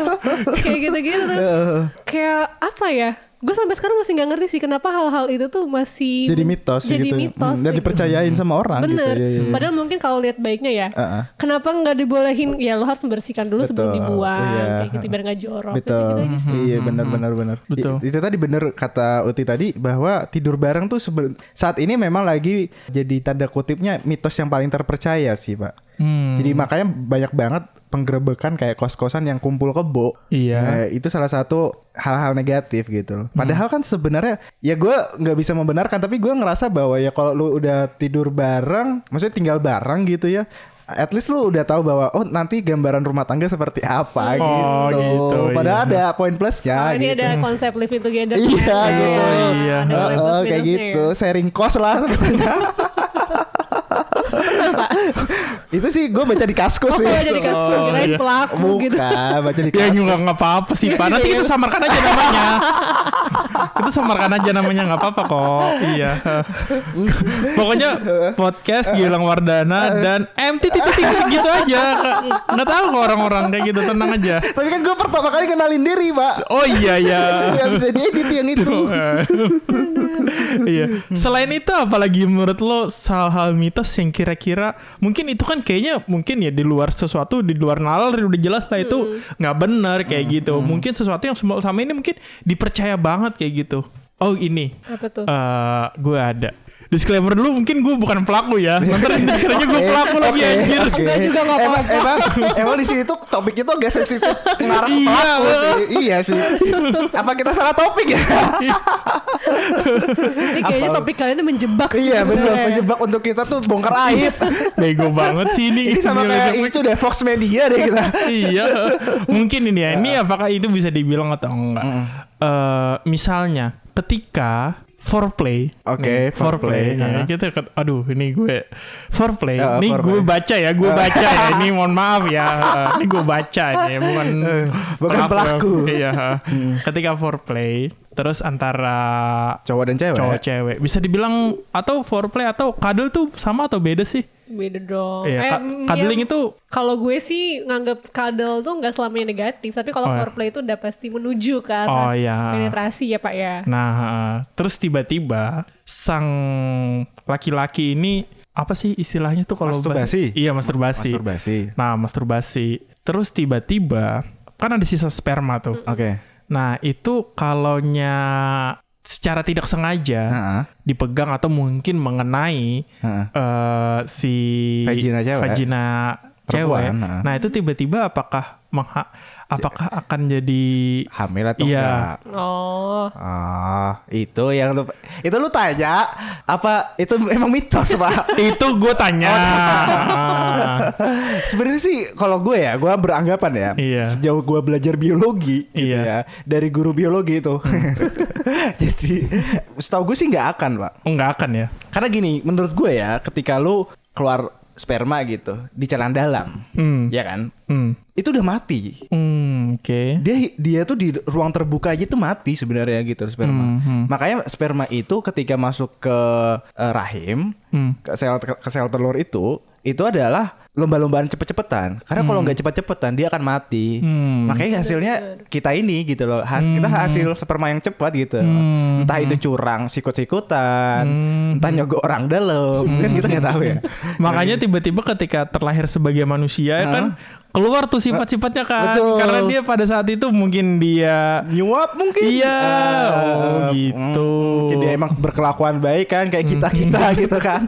Kayak gitu-gitu tuh. Kayak apa ya? Gue sampai sekarang masih nggak ngerti sih kenapa hal-hal itu tuh masih jadi mitos jadi gitu. mitos hmm, dan gitu. dipercayain sama orang. Bener. Gitu. Ya, ya, ya. Padahal mungkin kalau lihat baiknya ya, uh-uh. kenapa nggak dibolehin? Ya lo harus membersihkan dulu Betul. sebelum dibuang, Iya. kayak gitu biar nggak jorok. Betul. Gitu aja sih. Iya benar-benar benar. Betul. I, itu tadi benar kata Uti tadi bahwa tidur bareng tuh seben- saat ini memang lagi jadi tanda kutipnya mitos yang paling terpercaya sih Pak. Hmm. Jadi makanya banyak banget penggerebekan kayak kos-kosan yang kumpul kebo. Iya. Eh, itu salah satu hal-hal negatif gitu. Padahal hmm. kan sebenarnya ya gue nggak bisa membenarkan, tapi gue ngerasa bahwa ya kalau lu udah tidur bareng, maksudnya tinggal bareng gitu ya, at least lu udah tahu bahwa oh nanti gambaran rumah tangga seperti apa oh, gitu. gitu. Padahal iya. ada poin plusnya. Oh, ini gitu. ada konsep living together. Iya kan? gitu. Oh, iya. Ada Uh, plus uh, kayak gitu, ya. sharing cost lah sebetulnya. Itu sih gue baca di Kaskus sih. Oh, baca di Kaskus, oh, kirain iya. pelaku Bukan, gitu. baca di Ya Kaskus. juga nggak apa-apa sih Pak. Nanti kita samarkan aja namanya. Kita samarkan aja namanya, nggak apa-apa kok. Iya. Pokoknya podcast Gilang Wardana dan M T titik gitu aja. Nggak tahu kok orang-orang kayak gitu, tenang aja. Tapi kan gue pertama kali kenalin diri Pak. Oh iya ya. Gak bisa diedit yang itu. Iya. Selain itu apalagi menurut lo hal-hal mitos yang kira-kira mungkin itu kan kayaknya mungkin ya di luar sesuatu di luar nalar udah jelas lah itu nggak hmm. benar kayak hmm. gitu. Hmm. Mungkin sesuatu yang sama ini mungkin dipercaya banget kayak gitu. Oh ini. Apa tuh? Uh, gue ada. Disclaimer dulu, mungkin gue bukan pelaku ya. Nanti dikiranya gue pelaku okay, lagi anjir. Okay. Enggak juga gak apa-apa. Emang, emang, emang di sini tuh topik itu agak sensitif ngarah ke pelaku sih. Iya sih. Apa kita salah topik ya? Ini kayaknya apa? Topik kalian itu menjebak sih. Iya benar, menjebak untuk kita tuh bongkar aib. Bego banget sih ini. Ini sama kayak itu deh, Fox Media deh kita. Iya. Mungkin ini ya. Ini apakah itu bisa dibilang atau enggak? Mm. Uh, misalnya ketika foreplay, oke, okay, foreplay, foreplay ya. Kita, aduh, ini gue foreplay, uh, ini foreplay. Gue baca ya, gue baca ya, ini mohon maaf ya, uh, ini gue baca ini, bukan uh, bukan pelaku. Iya, hmm. Ketika foreplay, terus antara cowok dan cewek, cowok cewek, bisa dibilang atau foreplay atau cuddle tuh sama atau beda sih? Beda dong. Iya, eh, ka- cuddling itu kalau gue sih nganggap cuddle tuh nggak selamanya negatif, tapi kalau oh, foreplay itu udah pasti menuju ke arah oh, iya. penetrasi ya Pak ya. Nah, uh, terus tiba-tiba sang laki-laki ini apa sih istilahnya tuh kalau masturbasi? Bahasa, iya masturbasi. Masturbasi. Nah, masturbasi. Terus tiba-tiba kan ada sisa sperma tuh. Oke. Okay. Nah, itu kalaunya secara tidak sengaja uh-huh. dipegang atau mungkin mengenai uh-huh. uh, si vagina cewek, vagina cewek. Uh-huh. Nah itu tiba-tiba apakah mengha- apakah akan jadi hamil atau iya. enggak? Oh. Oh, itu yang lu itu lu tanya apa itu emang mitos Pak? Itu gue tanya. Oh, sebenarnya sih kalau gue ya, gue beranggapan ya, iya. sejauh gue belajar biologi gitu iya. ya, dari guru biologi itu. Hmm. Jadi setahu gue sih nggak akan Pak. Nggak akan ya? Karena gini, menurut gue ya, ketika lu keluar sperma gitu di cairan dalam, hmm. ya kan? Hmm. Itu udah mati. Hmm, Oke. Okay. Dia dia tuh di ruang terbuka aja tuh mati sebenarnya gitu sperma. Hmm, hmm. Makanya sperma itu ketika masuk ke uh, rahim, hmm. ke sel ke sel telur itu, itu adalah lomba-lombaan cepet-cepetan. Karena hmm. kalau nggak cepet-cepetan dia akan mati. Hmm. Makanya hasilnya kita ini gitu loh. Has- hmm. Kita hasil sperma yang cepat gitu. Hmm. Entah itu curang, sikut-sikutan, hmm. entah nyogok orang dalam, hmm. kan kita nggak tahu ya. Makanya tiba-tiba ketika terlahir sebagai manusia huh? kan keluar tuh sifat-sifatnya kan. Betul. Karena dia pada saat itu mungkin dia nyuap mungkin. Iya. Uh, oh gitu. Mungkin dia emang berkelakuan baik kan kayak kita-kita gitu kan.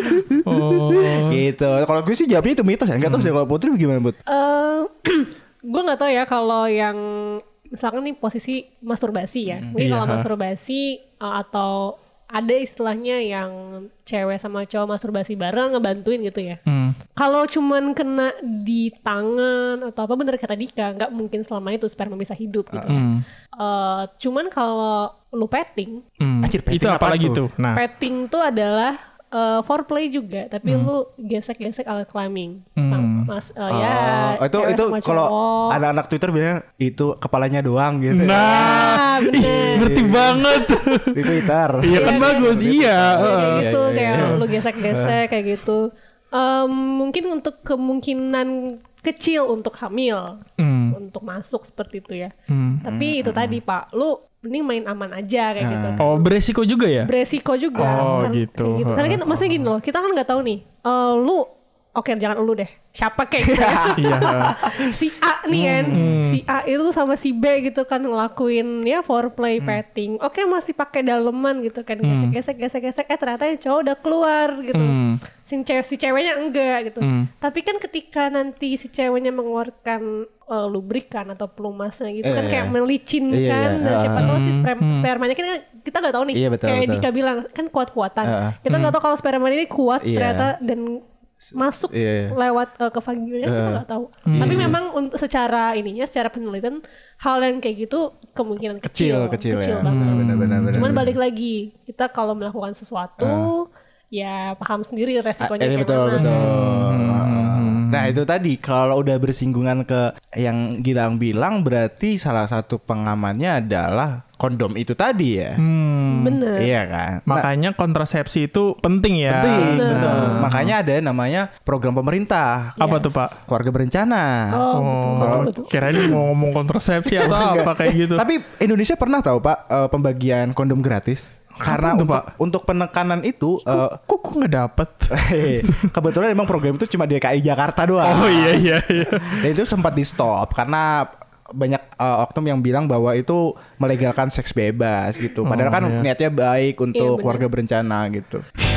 Oh. Gitu. Kalau gue sih jawabnya itu mitos ya. Enggak tahu sih kalau Putri gimana, Put? Uh, gue enggak tahu ya kalau yang misalkan nih posisi masturbasi ya. Mungkin iya. kalau masturbasi uh, atau ada istilahnya yang cewek sama cowok masturbasi bareng ngebantuin gitu ya. Hmm. Kalau cuman kena di tangan atau apa bener kata Dika, nggak mungkin selama itu sperma bisa hidup gitu. Hmm. Uh, cuman kalau lu petting, hmm. Anjir, petting itu apa lagi tuh? Nah. Petting tuh adalah uh, foreplay juga, tapi hmm. lu gesek-gesek alat kelamin. Hmm. Sama mas, uh, oh, ya. Itu itu kalau anak-anak Twitter bilang itu kepalanya doang gitu. Nah, bener. Ngerti banget. Di Twitter. Iya kan ya, bagus, kan? iya. Kayak gitu, iya, kayak iya. lu gesek-gesek kayak gitu. Um, mungkin untuk kemungkinan kecil untuk hamil, hmm. untuk masuk seperti itu ya. Hmm. Tapi hmm. itu tadi Pak, lu mending main aman aja kayak hmm. gitu. Oh, beresiko juga ya? Beresiko juga. Oh, Misal, gitu. Kayak gitu. Karena kita, maksudnya gini loh, kita kan nggak tahu nih, uh, lu oke jangan lu deh. Siapa kayak gitu ya? Si A nih kan. Hmm. Si A itu sama si B gitu kan ngelakuin ya foreplay, hmm. petting. Oke masih pakai daleman gitu kan. Gesek-gesek gesek-gesek eh ternyata yang cowok udah keluar gitu. Hmm. Si cewek si ceweknya enggak gitu. Hmm. Tapi kan ketika nanti si ceweknya mengeluarkan uh, lubrikan atau pelumasnya gitu eh, kan kayak melicinkan iya, iya. dan siapa tahu hmm. si sperm- hmm. spermanya kan kita nggak tahu nih. Iya, betul, kayak betul. Dika bilang kan kuat-kuatan. Uh, kita nggak hmm. tahu kalau sperma ini kuat iya. ternyata dan masuk yeah. lewat uh, ke vagina uh, kita nggak tahu. Hmm. Tapi memang untuk secara ininya, secara penelitian hal yang kayak gitu kemungkinan kecil, kecil, kecil, kecil ya. banget. Hmm, benar, benar, benar, Cuman benar. balik lagi kita kalau melakukan sesuatu uh. ya paham sendiri resikonya uh, kayak betul, mana. Betul. Hmm. Nah itu tadi kalau udah bersinggungan ke yang Gilang bilang berarti salah satu pengamannya adalah kondom itu tadi ya. Hmm. Bener. Iya kan. Makanya kontrasepsi itu penting ya. Penting. Bener. Betul. Makanya ada namanya program pemerintah. Apa yes. tuh Pak? Keluarga berencana. Oh, oh betul, betul, betul. Kirain mau ngomong kontrasepsi atau apa kayak gitu. Tapi Indonesia pernah tahu Pak uh, pembagian kondom gratis. Karena Apa tuh, untuk, Pak? untuk penekanan itu uh, Kok kok nggak dapet? kebetulan emang program itu cuma di D K I Jakarta doang. Oh iya iya iya. Dan itu sempat di stop karena banyak uh, oknum yang bilang bahwa itu melegalkan seks bebas gitu. Padahal Oh, kan iya. niatnya baik untuk Iya, benar. keluarga berencana gitu.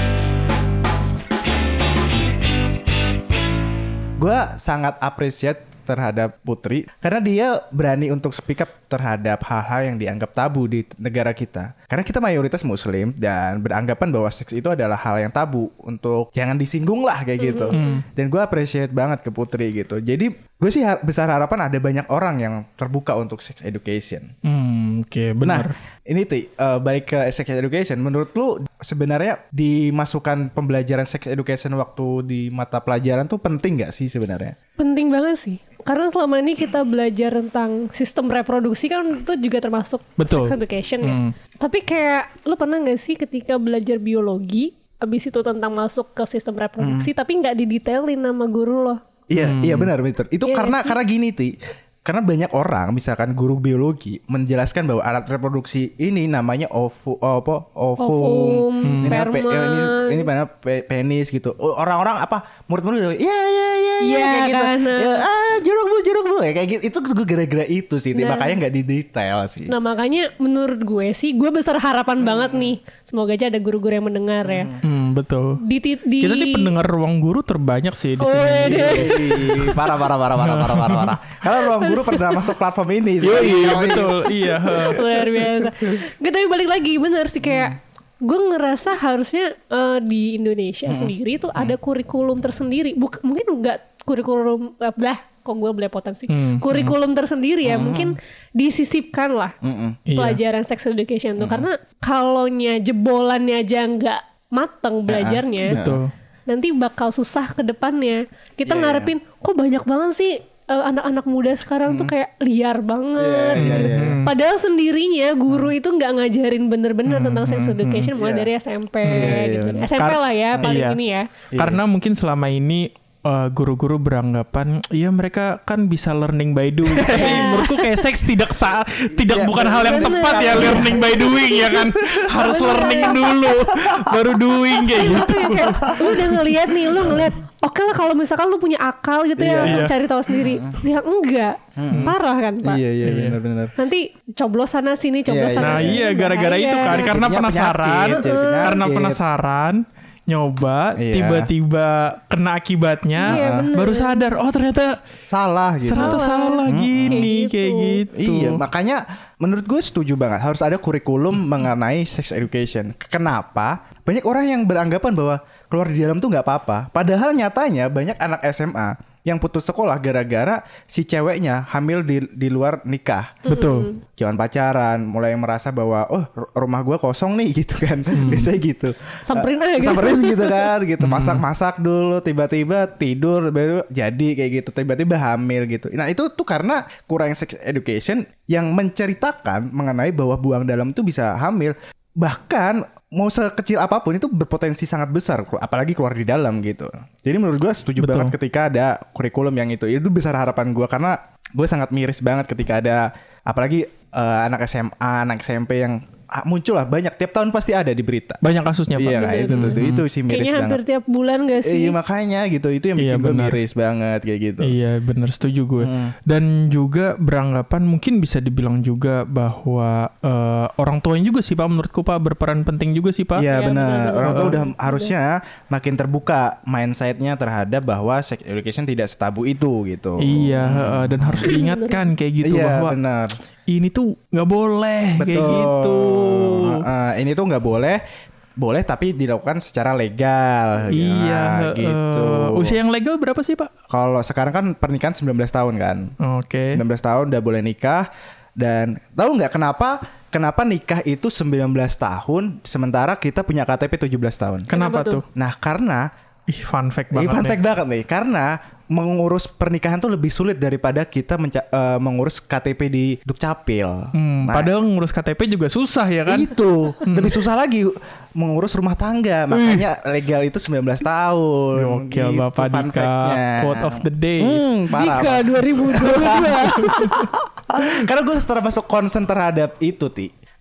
Gua sangat appreciate terhadap Putri karena dia berani untuk speak up terhadap hal-hal yang dianggap tabu di negara kita. Karena kita mayoritas muslim dan beranggapan bahwa seks itu adalah hal yang tabu untuk jangan disinggung lah kayak gitu. Mm-hmm. Dan gue appreciate banget ke Putri gitu. Jadi gue sih har- besar harapan ada banyak orang yang terbuka untuk sex education. Hmm, oke okay, benar. Nah, ini Ti, uh, balik ke sex education. Menurut lu sebenarnya dimasukkan pembelajaran sex education waktu di mata pelajaran tuh penting gak sih sebenarnya? Penting banget sih. Karena selama ini kita belajar tentang sistem reproduksi kan itu juga termasuk Betul. sex education ya. Hmm. Tapi kayak lu pernah gak sih ketika belajar biologi, abis itu tentang masuk ke sistem reproduksi, Hmm. tapi nggak didetailin nama guru lo. Iya, iya benar benar. Itu Iya karena nggak sih? karena gini Ti. Karena banyak orang misalkan guru biologi menjelaskan bahwa alat reproduksi ini namanya ovu apa ovum, Ovum, ini sperma. pe- eh, ini ini mana pe- penis gitu. Oh, orang-orang apa murid-murid iya iya iya iya Iya, kayak gitu. kan, nah. Ya, ah jeruk bu jeruk bu ya, kayak gitu. Itu gue gara-gara itu sih, Ti. Nah. Makanya nggak di detail sih. Nah makanya menurut gue sih, gue besar harapan banget nih. Semoga aja ada guru-guru yang mendengar ya. Hmm, betul. Di, ti- di... Kita nih pendengar ruang guru terbanyak sih di Oh, sini. iya. Ih, parah parah parah parah parah parah parah. Kalau ruang guru pernah masuk platform ini. Yo iya betul iya. Luar biasa. Gak, tapi balik lagi bener sih kayak gue ngerasa harusnya eh, di Indonesia sendiri tuh ada kurikulum tersendiri. Buk- mungkin enggak kurikulum eh, lah kok gue belepotan sih. Hmm. Kurikulum tersendiri ya mungkin disisipkan lah Mm-mm. Iya. pelajaran sex education tuh karena kalaunya jebolannya aja nggak mateng belajarnya. Betul. Nanti bakal susah ke depannya. Kita Iya, ngarepin kok banyak banget sih eh, anak-anak muda sekarang tuh kayak liar banget. Iya, iya, iya. Padahal sendirinya guru itu nggak ngajarin bener-bener tentang sex education mulai Iya. dari S M P Iya, iya, gitu. bener. S M P Kar- lah ya paling iya. ini ya. Karena mungkin selama ini uh, guru-guru beranggapan iya mereka kan bisa learning by doing. Tapi menurutku kayak seks tidak sa tidak Iya, bukan hal yang bener. tepat ya learning by doing ya kan. Harus learning dulu baru doing kayak gitu. Kayak, lu udah ngelihat nih, lu ngelihat oke lah kalau misalkan lu punya akal gitu ya, Iya. lu cari tahu sendiri. Ya enggak, parah kan Pak. Iya iya Iya. benar-benar. Nanti coblos sana sini, coblos Iya, sana Nah sini. iya gara-gara bahaya. itu kan karena Jadinya penasaran, penyakit, jadi penyakit. karena penasaran nyoba Iya. tiba-tiba kena akibatnya Iya, bener. baru sadar oh ternyata Salah gitu. ternyata salah gini Kayak kayak gitu. gitu. Iya, makanya menurut gue setuju banget harus ada kurikulum mengenai sex education. Kenapa? Banyak orang yang beranggapan bahwa keluar di dalam tuh nggak apa-apa. Padahal nyatanya banyak anak S M A yang putus sekolah gara-gara si ceweknya hamil di di luar nikah. Betul. Jangan pacaran, mulai merasa bahwa oh r- rumah gue kosong nih gitu kan. Biasanya gitu. Samperin aja gitu. Samperin gitu kan, gitu. Masak-masak dulu, tiba-tiba tidur baru jadi kayak gitu. Tiba-tiba hamil gitu. Nah, itu tuh karena kurang sex education yang menceritakan mengenai bahwa buang dalam itu bisa hamil. Bahkan mau sekecil apapun itu berpotensi sangat besar, apalagi keluar di dalam gitu. Jadi menurut gue setuju Betul. banget ketika ada kurikulum yang itu. Itu besar harapan gue karena gue sangat miris banget ketika ada apalagi eh, anak S M A, anak S M P yang ah, muncul lah banyak tiap tahun pasti ada di berita. Banyak kasusnya Pak. Iya, nah, itu tuh, tuh, itu sih miris Kayaknya hampir banget. tiap bulan gak sih? Iya makanya gitu, itu yang bikin Iya, gue benar. miris banget kayak gitu. Iya bener setuju gue. Hmm. Dan juga beranggapan mungkin bisa dibilang juga bahwa eh, orang tuanya juga sih Pak menurutku Pak berperan penting juga sih Pak. Iya Iya, benar. benar-benar. Orang tua Uh, udah harusnya makin terbuka mindsetnya terhadap bahwa sex education tidak setabu itu gitu. Iya heeh, dan harus diingatkan kayak gitu Iya bahwa benar. ini tuh nggak boleh Betul. kayak gitu. Heeh, ini tuh nggak boleh, boleh tapi dilakukan secara legal. Iya Nah, heeh. gitu. Usia yang legal berapa sih Pak? Kalau sekarang kan pernikahan sembilan belas tahun kan. Oke. sembilan belas tahun udah boleh nikah. Dan tahu nggak kenapa kenapa nikah itu sembilan belas tahun sementara kita punya K T P tujuh belas tahun? Kenapa, Kenapa tuh? tuh? Nah, karena Ih fun fact ini banget fun nih. fact banget nih, karena mengurus pernikahan tuh lebih sulit daripada kita menca- eh, mengurus K T P di Dukcapil. Hmm, Nah, padahal ngurus K T P juga susah ya kan? itu lebih susah lagi mengurus rumah tangga, makanya legal itu sembilan belas tahun. Oke Bapak fun Dika, fact-nya. quote of the day. Hmm, parah. Dika dua ribu dua puluh dua. Karena gue termasuk concern terhadap itu, Ti.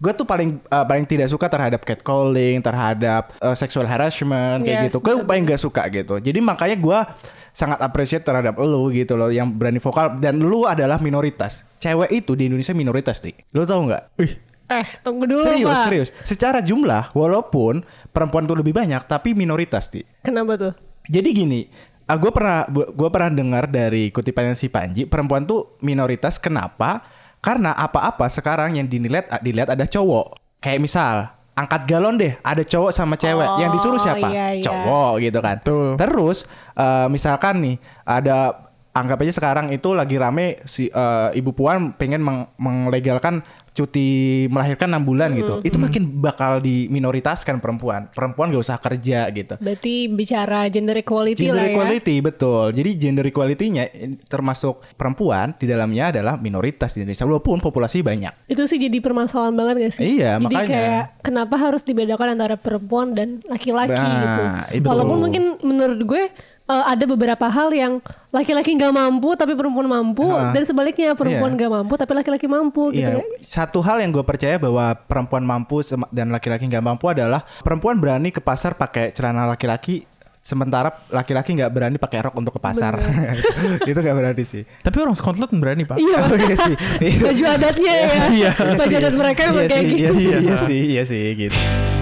gue tuh paling uh, paling tidak suka terhadap catcalling, terhadap uh, sexual harassment kayak yes, gitu. Gue paling gak suka gitu. Jadi makanya gue sangat appreciate terhadap lu gitu loh yang berani vokal, dan lu adalah minoritas. Cewek itu di Indonesia minoritas nih. Lu tahu nggak? Ih. Eh, tunggu dulu, serius, Pak. Serius, Secara jumlah, walaupun perempuan tuh lebih banyak, tapi minoritas, Ti. Kenapa tuh? Jadi gini, uh, gue pernah gue pernah dengar dari kutipannya si Panji, perempuan tuh minoritas. Kenapa? Karena apa-apa sekarang yang dilihat dilihat ada cowok. Kayak misal, angkat galon deh, ada cowok sama cewek. Oh, yang disuruh siapa? Iya, iya. Cowok gitu kan. Tuh. Terus, uh, misalkan nih, ada... Anggap aja sekarang itu lagi rame si uh, Ibu Puan pengen meng- menglegalkan cuti melahirkan enam bulan gitu. Mm. Itu makin bakal diminoritaskan perempuan. Perempuan gak usah kerja gitu. Berarti bicara gender equality gender lah ya. Gender equality, betul. Jadi gender equality-nya termasuk perempuan di dalamnya adalah minoritas di Indonesia. Walaupun populasi banyak. Itu sih jadi permasalahan banget gak sih? Iya, jadi makanya. Jadi kayak kenapa harus dibedakan antara perempuan dan laki-laki nah, gitu. Itu. Walaupun mungkin menurut gue Uh, ada beberapa hal yang laki-laki nggak mampu tapi perempuan mampu, uh, dan sebaliknya perempuan nggak iya. mampu tapi laki-laki mampu gitu. Iya. Satu hal yang gue percaya bahwa perempuan mampu dan laki-laki nggak mampu adalah perempuan berani ke pasar pakai celana laki-laki, sementara laki-laki nggak berani pakai rok untuk ke pasar. Itu nggak berani sih. Tapi orang Scotland berani, Pak. Iya, oh, iya sih. Baju adatnya ya. Iya. Baju adat mereka emang kayak gitu. Iya sih, iya sih, iya sih gitu.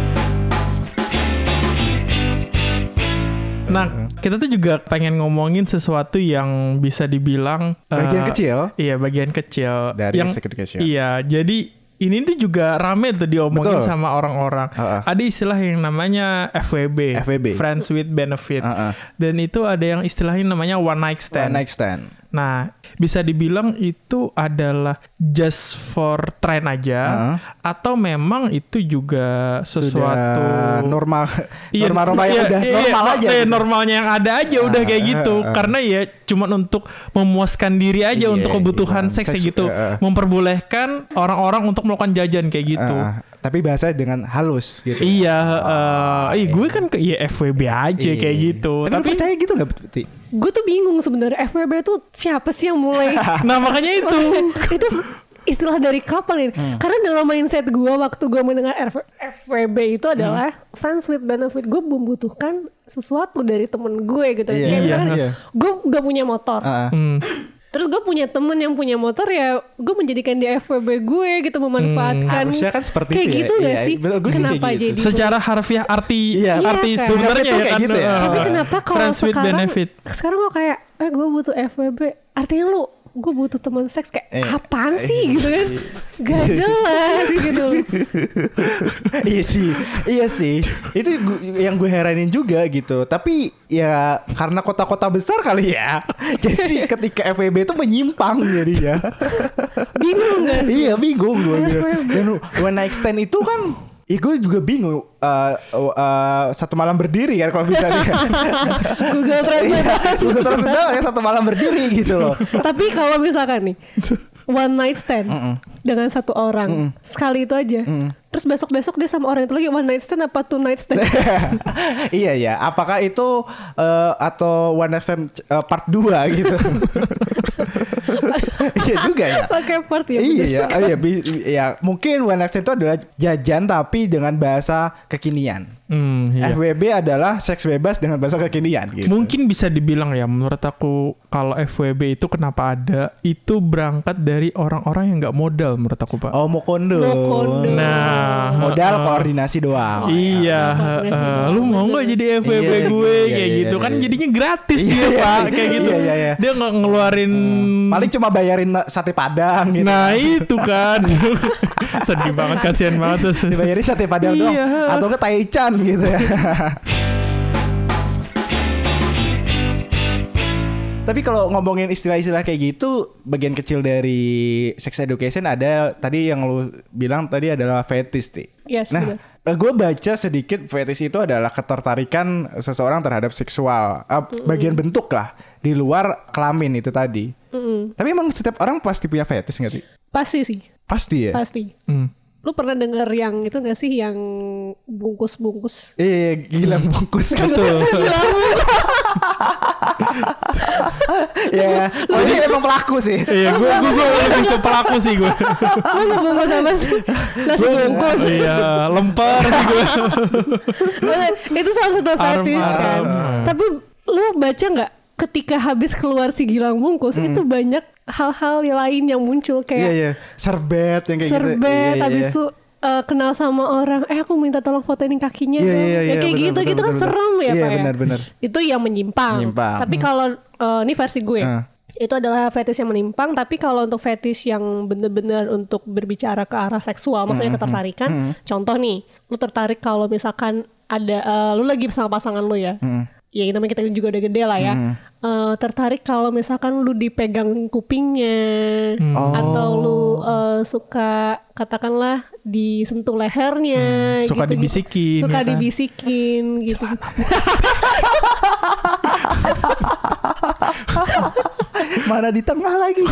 Nah, kita tuh juga pengen ngomongin sesuatu yang bisa dibilang bagian uh, kecil. Iya, bagian kecil dari yang sex education. Iya, jadi ini tuh juga rame tuh diomongin Betul. sama orang-orang. Uh-uh. Ada istilah yang namanya F W B, F W B. Friends with Benefit. Uh-uh. Dan itu ada yang istilahnya namanya one night stand. One night stand. Nah, bisa dibilang itu adalah just for trend aja, uh-huh. atau memang itu juga sesuatu sudah normal, iya, normal-normal iya, yang udah iya, normal iya, aja. Iya, gitu. Normalnya yang ada aja uh, udah kayak gitu. Uh, uh, Karena ya cuma untuk memuaskan diri aja iya, untuk kebutuhan iya, seks kayak gitu, uh, uh. memperbolehkan orang-orang untuk melakukan jajan kayak gitu. Uh, tapi bahasa dengan halus gitu. Iya, uh, uh, eh gue kan ke iya, F W B aja iya. kayak gitu. Tapi, tapi percaya gitu nggak, Ti? Gue tuh bingung sebenarnya F W B itu siapa sih yang mulai? Nah makanya itu itu istilah dari kapan ini? Hmm. Karena dalam mindset gue waktu gue mendengar F W B itu adalah hmm. friends with benefit. Gue membutuhkan sesuatu dari temen gue gitu. Iya, ya, iya, iya. Gue gak punya motor. Uh-uh. Hmm. Terus gue punya temen yang punya motor, ya gue menjadikan dia F W B gue gitu, memanfaatkan. Hmm, harusnya kan seperti kayak itu gitu ya? gak iya, sih? Kenapa gitu. jadi secara harfiah arti iya, arti kan? sebenarnya ya kan. Gitu ya? Tapi kenapa kalau sekarang benefit. sekarang gue kayak eh gue butuh F W B, artinya lu gue butuh teman seks kayak eh, apaan eh, sih gitu kan, gak jelas gitu. Iya sih, iya sih. Itu gua, yang gue heranin juga gitu. Tapi ya karena kota-kota besar kali ya. Jadi ketika F W B itu menyimpang jadinya. Bingung gak sih? Iya bingung gue. Dan one night stand itu kan. Ih, gue juga bingung uh, uh, satu malam berdiri kan kalau bisa lihat. Google Translate. Google Translate ya satu malam berdiri gitu loh. Tapi kalau misalkan nih one night stand Mm-mm. dengan satu orang Mm-mm. sekali itu aja. Mm-mm. Terus besok-besok dia sama orang itu lagi, one night stand apa two night stand? Iya ya. Apakah itu uh, atau one night stand uh, part dua gitu? Iya juga ya. Pakai part ya. Iya ya. Oh, iya, ya. Mungkin one night stand itu adalah jajan tapi dengan bahasa kekinian. Hmm, iya. F W B adalah seks bebas dengan bahasa kekinian gitu. Mungkin bisa dibilang ya, menurut aku kalau F W B itu kenapa ada, itu berangkat dari orang-orang yang nggak modal menurut aku, Pak. Oh, mau kondo. Mau kondo. Nah, modal uh, koordinasi doang. Oh, iya, uh, uh, lu mau nggak jadi F W B iya, gue iya, kayak iya, gitu iya, kan iya. Jadinya gratis iya, dia, iya, Pak, kayak gitu. Iya, iya, iya. Dia nggak ngeluarin hmm, paling cuma bayarin sate Padang gitu. Nah, itu kan. Sedih banget, kasihan banget terus. Dibayarin sate Padang doang iya. atau ke Taichan gitu ya. Tapi kalau ngomongin istilah-istilah kayak gitu, bagian kecil dari sex education ada tadi yang lu bilang tadi adalah fetish, Ti. Yes, nah, gue baca sedikit fetish itu adalah ketertarikan seseorang terhadap seksual, uh, mm-hmm. bagian bentuk lah di luar kelamin itu tadi. Mm-hmm. Tapi emang setiap orang pasti punya fetish nggak sih? Pasti sih. Pasti ya. Pasti. Hmm. Lu pernah denger yang itu gak sih, yang bungkus-bungkus? Eh, gila bungkus gitu. Ya, oh ini emang pelaku sih. Iya, gue gue gue lebih ke pelaku sih gue. Lu nggak bungkus apa sih? Nasi bungkus. Iya, lempar sih gue. Itu salah satu fetish kan. Arm. Tapi lu baca nggak ketika habis keluar si Gilang bungkus Hmm. itu banyak hal-hal yang lain yang muncul Iya kayak iya, serbet yang kayak gitu. serbet, Iya, habis iya. itu uh, kenal sama orang, eh aku minta tolong fotoin kakinya. Iya, dong. iya, ya iya, kayak benar, gitu, benar, gitu kan benar, serem ya iya, Pak ya. benar-benar. Itu yang menyimpang. Menyimpang. Tapi kalau uh, ini versi gue. Uh. Itu adalah fetish yang menyimpang, tapi kalau untuk fetish yang benar-benar untuk berbicara ke arah seksual, maksudnya ketertarikan, Hmm. contoh nih, lu tertarik kalau misalkan ada, uh, lu lagi bersama pasangan lu ya, Hmm. ya ini namanya kita juga udah gede lah ya, Hmm. uh, tertarik kalau misalkan lu dipegang kupingnya, Hmm. Oh. atau lu uh, suka katakanlah disentuh lehernya, Hmm. Suka gitu, dibisikin, suka ya kan? dibisikin gitu. Mana di tengah lagi.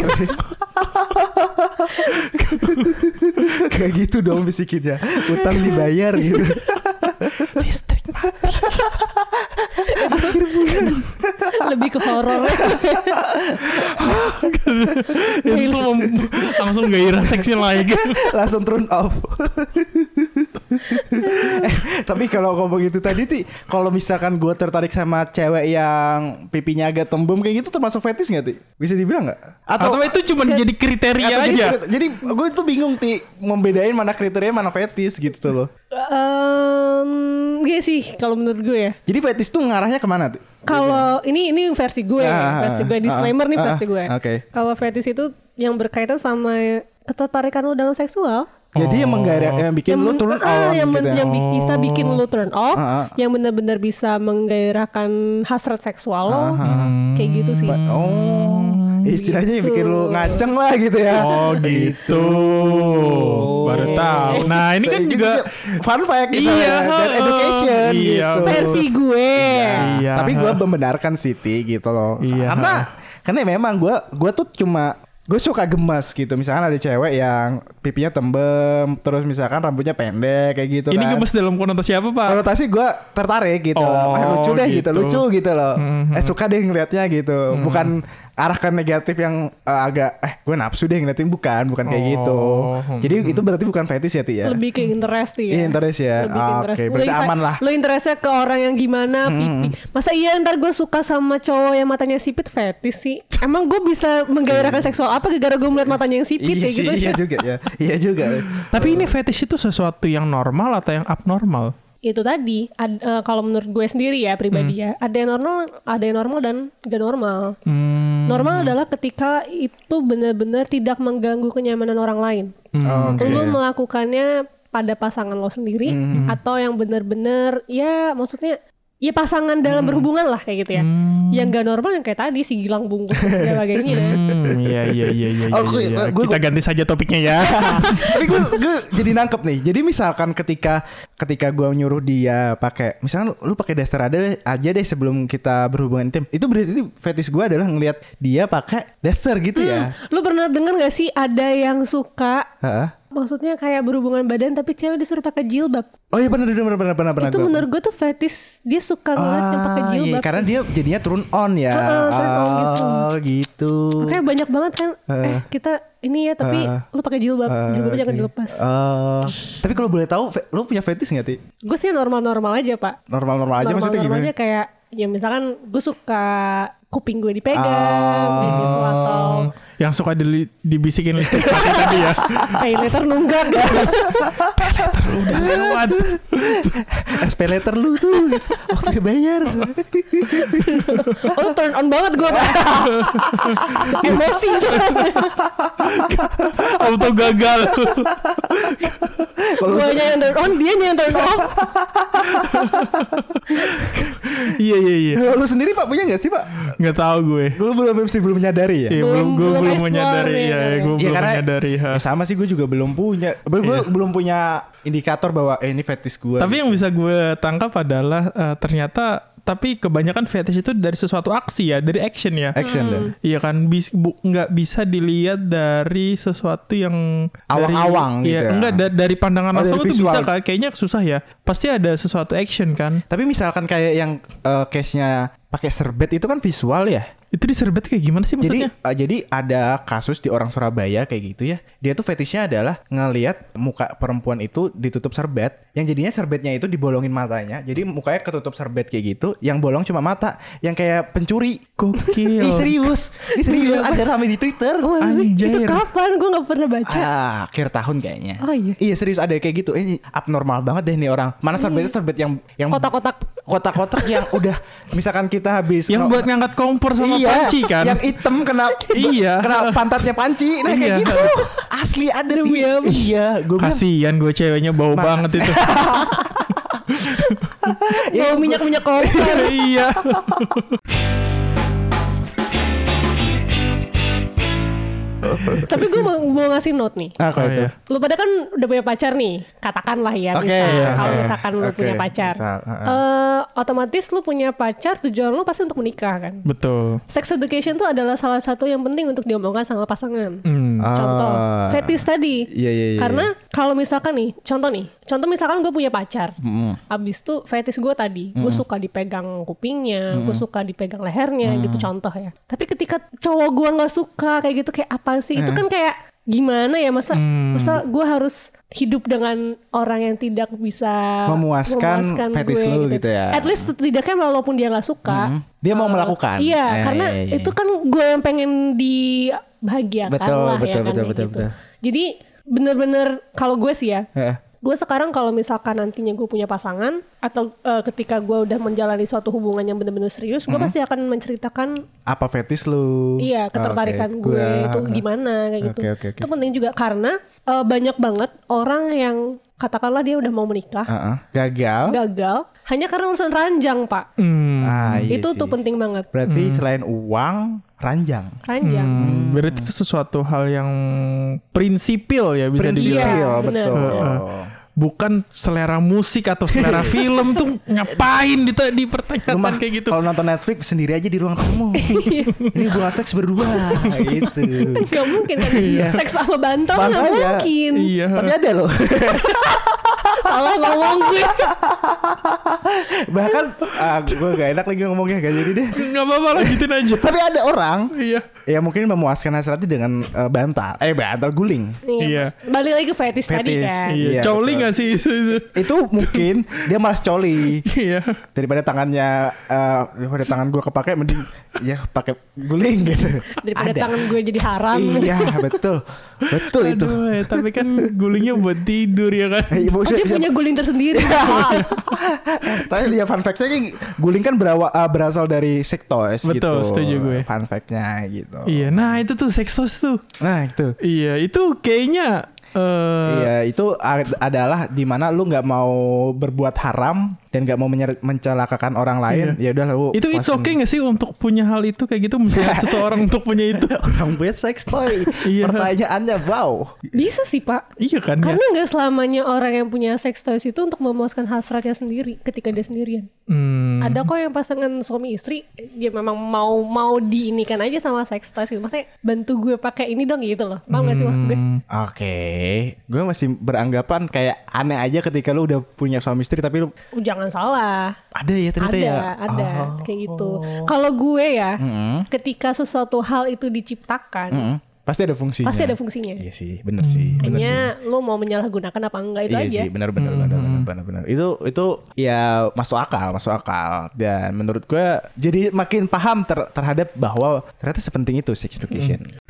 Kayak gitu dong bisikinnya. Utang dibayar gitu. Listrik mati. Akhir bulan. Lebih ke horor. Itu mem- langsung gairah seksi lagi. Langsung turn off. eh, tapi kalau ngomong itu tadi Ti, kalau misalkan gue tertarik sama cewek yang pipinya agak tembem kayak gitu termasuk fetish nggak Ti? Bisa dibilang nggak? Atau, itu cuma jadi kriteria atau aja. Jadi, jadi gue tuh bingung Ti membedain mana kriteria mana fetish gitu tuh loh. Um, Iya sih kalau menurut gue ya. Jadi fetish tuh ngarahnya kemana Ti? Kalau ini ini versi gue, Ah, versi gue disclaimer ah, nih ah, versi gue. oke. Kalau fetish itu yang berkaitan sama ketertarikan lu dalam seksual. Jadi yang menggairah yang bikin yang lu men- turn ah, on yang, men- gitu ya. yang bi- bisa bikin lu turn off, Ah, ah. yang benar-benar bisa menggairahkan hasrat seksual lo, Ah, kayak gitu sih. Oh, istilahnya yang Gitu. bikin lu ngaceng lah gitu ya. Oh gitu. Baru tahu. Nah ini kan Gitu juga sih, fun fact gitu Iya, ya, dan heeh. education Iya, gitu. Versi gue. Iya. Tapi gue membenarkan Siti gitu loh. Iya, Karena ha. karena memang gue gue tuh cuma gue suka gemes gitu. Misalkan ada cewek yang pipinya tembem, terus misalkan rambutnya pendek kayak gitu. Ini kan. gemes dalam konotasi apa Pak? Konotasi gue tertarik gitu. Oh, Ah, lucu deh gitu. gitu. lucu gitu loh. Mhm. Eh suka deh ngeliatnya gitu. Bukan arahkan negatif yang eh, agak eh gue nafsu deh ngeliatin, bukan, bukan kayak Oh, gitu. hmm. Jadi itu berarti bukan fetish ya Ti ya? Lebih ke interest sih ya. Iya, interest ya. Lebih ke Ah, interest. oke, Lu berarti isa- aman lah. Lu interestnya ke orang yang gimana, pipi. Masa iya ntar gue suka sama cowok yang matanya sipit fetish sih? Emang gue bisa menggairahkan seksual apa gara-gara gue melihat matanya yang sipit Iya kayak sih, gitu? iya juga ya. Iya juga. Tapi ini fetish itu sesuatu yang normal atau yang abnormal? Itu tadi ad- eh, kalau menurut gue sendiri ya pribadi ya, ada yang normal, ada yang normal dan gak normal. Hmm. Normal adalah ketika itu benar-benar tidak mengganggu kenyamanan orang lain. Oke. Lu melakukannya pada pasangan lo sendiri atau yang benar-benar ya maksudnya ya pasangan dalam berhubungan lah kayak gitu ya. Yang gak normal yang kayak tadi si Gilang bungkus dan sebagainya. Hmm, iya iya iya iya. Oh, iya, gue- iya. gue- Kita ganti saja topiknya ya. Tapi gue gue jadi nangkep nih. Jadi misalkan ketika ketika gue nyuruh dia pakai, misalkan lu, lu pakai daster ada aja deh sebelum kita berhubungan intim. Itu berarti fetish gue adalah ngelihat dia pakai daster gitu ya. Lu pernah denger gak sih ada yang suka Heeh. maksudnya kayak berhubungan badan tapi cewek disuruh pakai jilbab. Oh iya benar benar benar benar benar. Itu menurut gue tuh fetish. Dia suka ngeliat yang pakai Ah, jilbab. iya, karena dia jadinya turun on ya. Heeh, turn on gitu. Oh gitu. Makanya banyak banget kan Heeh. eh kita ini ya tapi Heeh. lu pakai jilbab, Ah, jilbabnya jangan oke. dilepas. Oh. Tapi kalau boleh tahu, fe- lu punya fetish nggak Ti? Gue sih normal-normal aja pak. Normal-normal aja maksudnya Normal-normal gimana? aja kayak ya misalkan gue suka kuping gue dipegang Oh. kayak gitu atau Yang suka dili- dibisikin listrik mati tadi ya. pay later nunggak. Udah lewat. S P letter lu tuh waktu bayar. Oh turn on banget gue pak. Emosi soalnya. Auto gagal. Kalau Gue yang turn on, dia yang turn off. Iya iya iya. lu sendiri Pak punya nggak sih Pak? Nggak tahu gue. Lu belum mesti belum menyadari ya? Iya, Belum- belum gue belum belum explore menyadari ya. ya, gue Iya, belum karena- menyadari. ha. Ya sama sih gue juga belum punya. Gue Iya. belum punya indikator bahwa eh ini fetish gue. Tapi yang bisa gue tangkap adalah eh, ternyata tapi kebanyakan fetish itu dari sesuatu aksi ya, dari action ya. action deh. Iya kan, bis, bu, nggak bisa dilihat dari sesuatu yang Awang-awang dari, gitu iya, ya. enggak da- dari pandangan Oh, dari langsung itu visual. bisa kan, kayaknya susah ya. Pasti ada sesuatu action kan. Tapi misalkan kayak yang eh, case-nya pakai serbet itu kan visual ya. Itu diserbet kayak gimana sih maksudnya? Jadi, uh, jadi ada kasus di orang Surabaya kayak gitu ya. Dia tuh fetishnya adalah ngelihat muka perempuan itu ditutup serbet, yang jadinya serbetnya itu dibolongin matanya. Jadi mukanya ketutup serbet kayak gitu, yang bolong cuma mata, yang kayak pencuri. Gokil. Ih serius, Ih, serius ada rame di Twitter. Anjir. Itu kapan? Gue nggak pernah baca. Ah, akhir tahun kayaknya. Oh iya. Iya serius ada kayak gitu. Eh, abnormal banget deh nih orang. Mana serbetnya serbet yang yang kotak-kotak kotak-kotak yang udah misalkan kita habis yang buat ngangkat kompor sama iya, panci kan. Yang hitam kena iya. kena pantatnya panci. Nah kayak iya. gitu. Asli ada di iya, gue kasihan gue ceweknya bau Ma- banget itu. Bau minyak-minyak kompor. Iya. Tapi gue mau, mau ngasih note nih. Ah, oh, itu. Lu pada kan udah punya pacar nih, katakanlah ya, okay, misal yeah, kalau okay. misalkan lu okay, punya pacar, misal, uh, uh. Uh, otomatis lu punya pacar, tujuan lu pasti untuk menikah kan. Betul. Sex education tuh adalah salah satu yang penting untuk diomongkan sama pasangan. Hmm. Contoh, uh, fetish tadi. Iya, iya, iya. Karena kalau misalkan nih, contoh nih, contoh misalkan gue punya pacar, mm. abis itu fetish gue tadi, mm. gue suka dipegang kupingnya, mm. gue suka dipegang lehernya, mm. gitu contoh ya. Tapi ketika cowok gue nggak suka kayak gitu, kayak apa sih? Itu kan kayak gimana ya, masa hmm. masa gue harus hidup dengan orang yang tidak bisa memuaskan, memuaskan fetish lu gitu. gitu ya. At least setidaknya walaupun dia nggak suka, hmm. dia uh, mau melakukan. Iya, eh, karena iya, iya. itu kan gue yang pengen dibahagiakan betul, lah betul, ya kan betul, betul, betul, gitu. betul. Jadi bener-bener kalau gue sih ya. Eh. Gue sekarang kalau misalkan nantinya gue punya pasangan atau uh, ketika gue udah menjalani suatu hubungan yang benar-benar serius, gue hmm. pasti akan menceritakan apa fetish lu, iya ketertarikan okay. gue gua... itu gimana kayak gitu. Okay, okay, okay. Itu penting juga karena uh, banyak banget orang yang katakanlah dia udah mau menikah, uh-uh. gagal, gagal hanya karena urusan ranjang, Pak. Hmm. Ah, iya itu sih. tuh penting banget. Berarti hmm. selain uang, ranjang. Ranjang. Hmm, berarti itu sesuatu hal yang prinsipil ya bisa prinsipil, dibilang. Iya, betul. Uh, bukan selera musik atau selera film tuh ngapain di dipertanyakan kayak gitu. Kalau nonton Netflix sendiri aja di ruang tamu. Ini bukan seks berdua gitu. Gak mungkin kan. Seks sama bantal gak mungkin. Iya. Tapi ada loh. Salah ngomong gue. Bahkan ah, gue gak enak lagi ngomongnya, gak jadi deh. Gak apa-apa lah, gituin aja. Tapi ada orang iya. ya mungkin memuaskan hasratnya dengan uh, bantal. Eh bantal guling. Iya. Balik lagi ke fetish, fetish tadi kan. Iya. Coli gak sih itu, itu? Itu mungkin dia malas coli. Iya. Daripada tangannya uh, daripada tangan gue kepake, mending ya pakai guling gitu. Daripada ada. tangan gue jadi haram. Iya betul. Betul itu. Aduh, ya, tapi kan gulingnya buat tidur ya kan. Oh, dia punya guling tersendiri. Tapi ya fun fact-nya kan guling kan berawa, uh, berasal dari sex toys. Betul, gitu. setuju gue. Fun fact-nya gitu. Iya, nah itu tuh sex toys tuh. Nah itu. Iya, itu kayaknya. Uh... Iya, itu ad- adalah dimana lu nggak mau berbuat haram dan nggak mau menyer- mencelakakan orang lain. Iya. Ya udah lu. Itu it's okay nggak sih untuk punya hal itu kayak gitu, misalnya seseorang untuk punya itu? Orang punya sex toy. Iya. Pertanyaannya, wow. Bisa sih Pak. Iya kan. Karena ya? nggak selamanya orang yang punya sex toys itu untuk memuaskan hasratnya sendiri ketika dia sendirian. Hmm. Ada kok yang pasangan suami istri dia memang mau mau diinikan aja sama sex toys gitu. Maksudnya bantu gue pakai ini dong gitu loh. Paham nggak hmm. sih maksud gue? Oke, okay. Gue masih beranggapan kayak aneh aja ketika lu udah punya suami istri tapi lu oh, jangan salah. Ada ya ternyata ada, ya. Ada, ada oh. kayak gitu. Kalau gue ya, mm-hmm. ketika sesuatu hal itu diciptakan, mm-hmm. pasti ada fungsinya. Pasti ada fungsinya. Iya sih, benar hmm. sih. Hanya lu mau menyalahgunakan apa enggak itu iya aja. Iya sih, benar benar benar benar benar benar. Itu itu ya masuk akal, masuk akal. Dan menurut gue jadi makin paham ter- terhadap bahwa ternyata sepenting itu sex education. Hmm.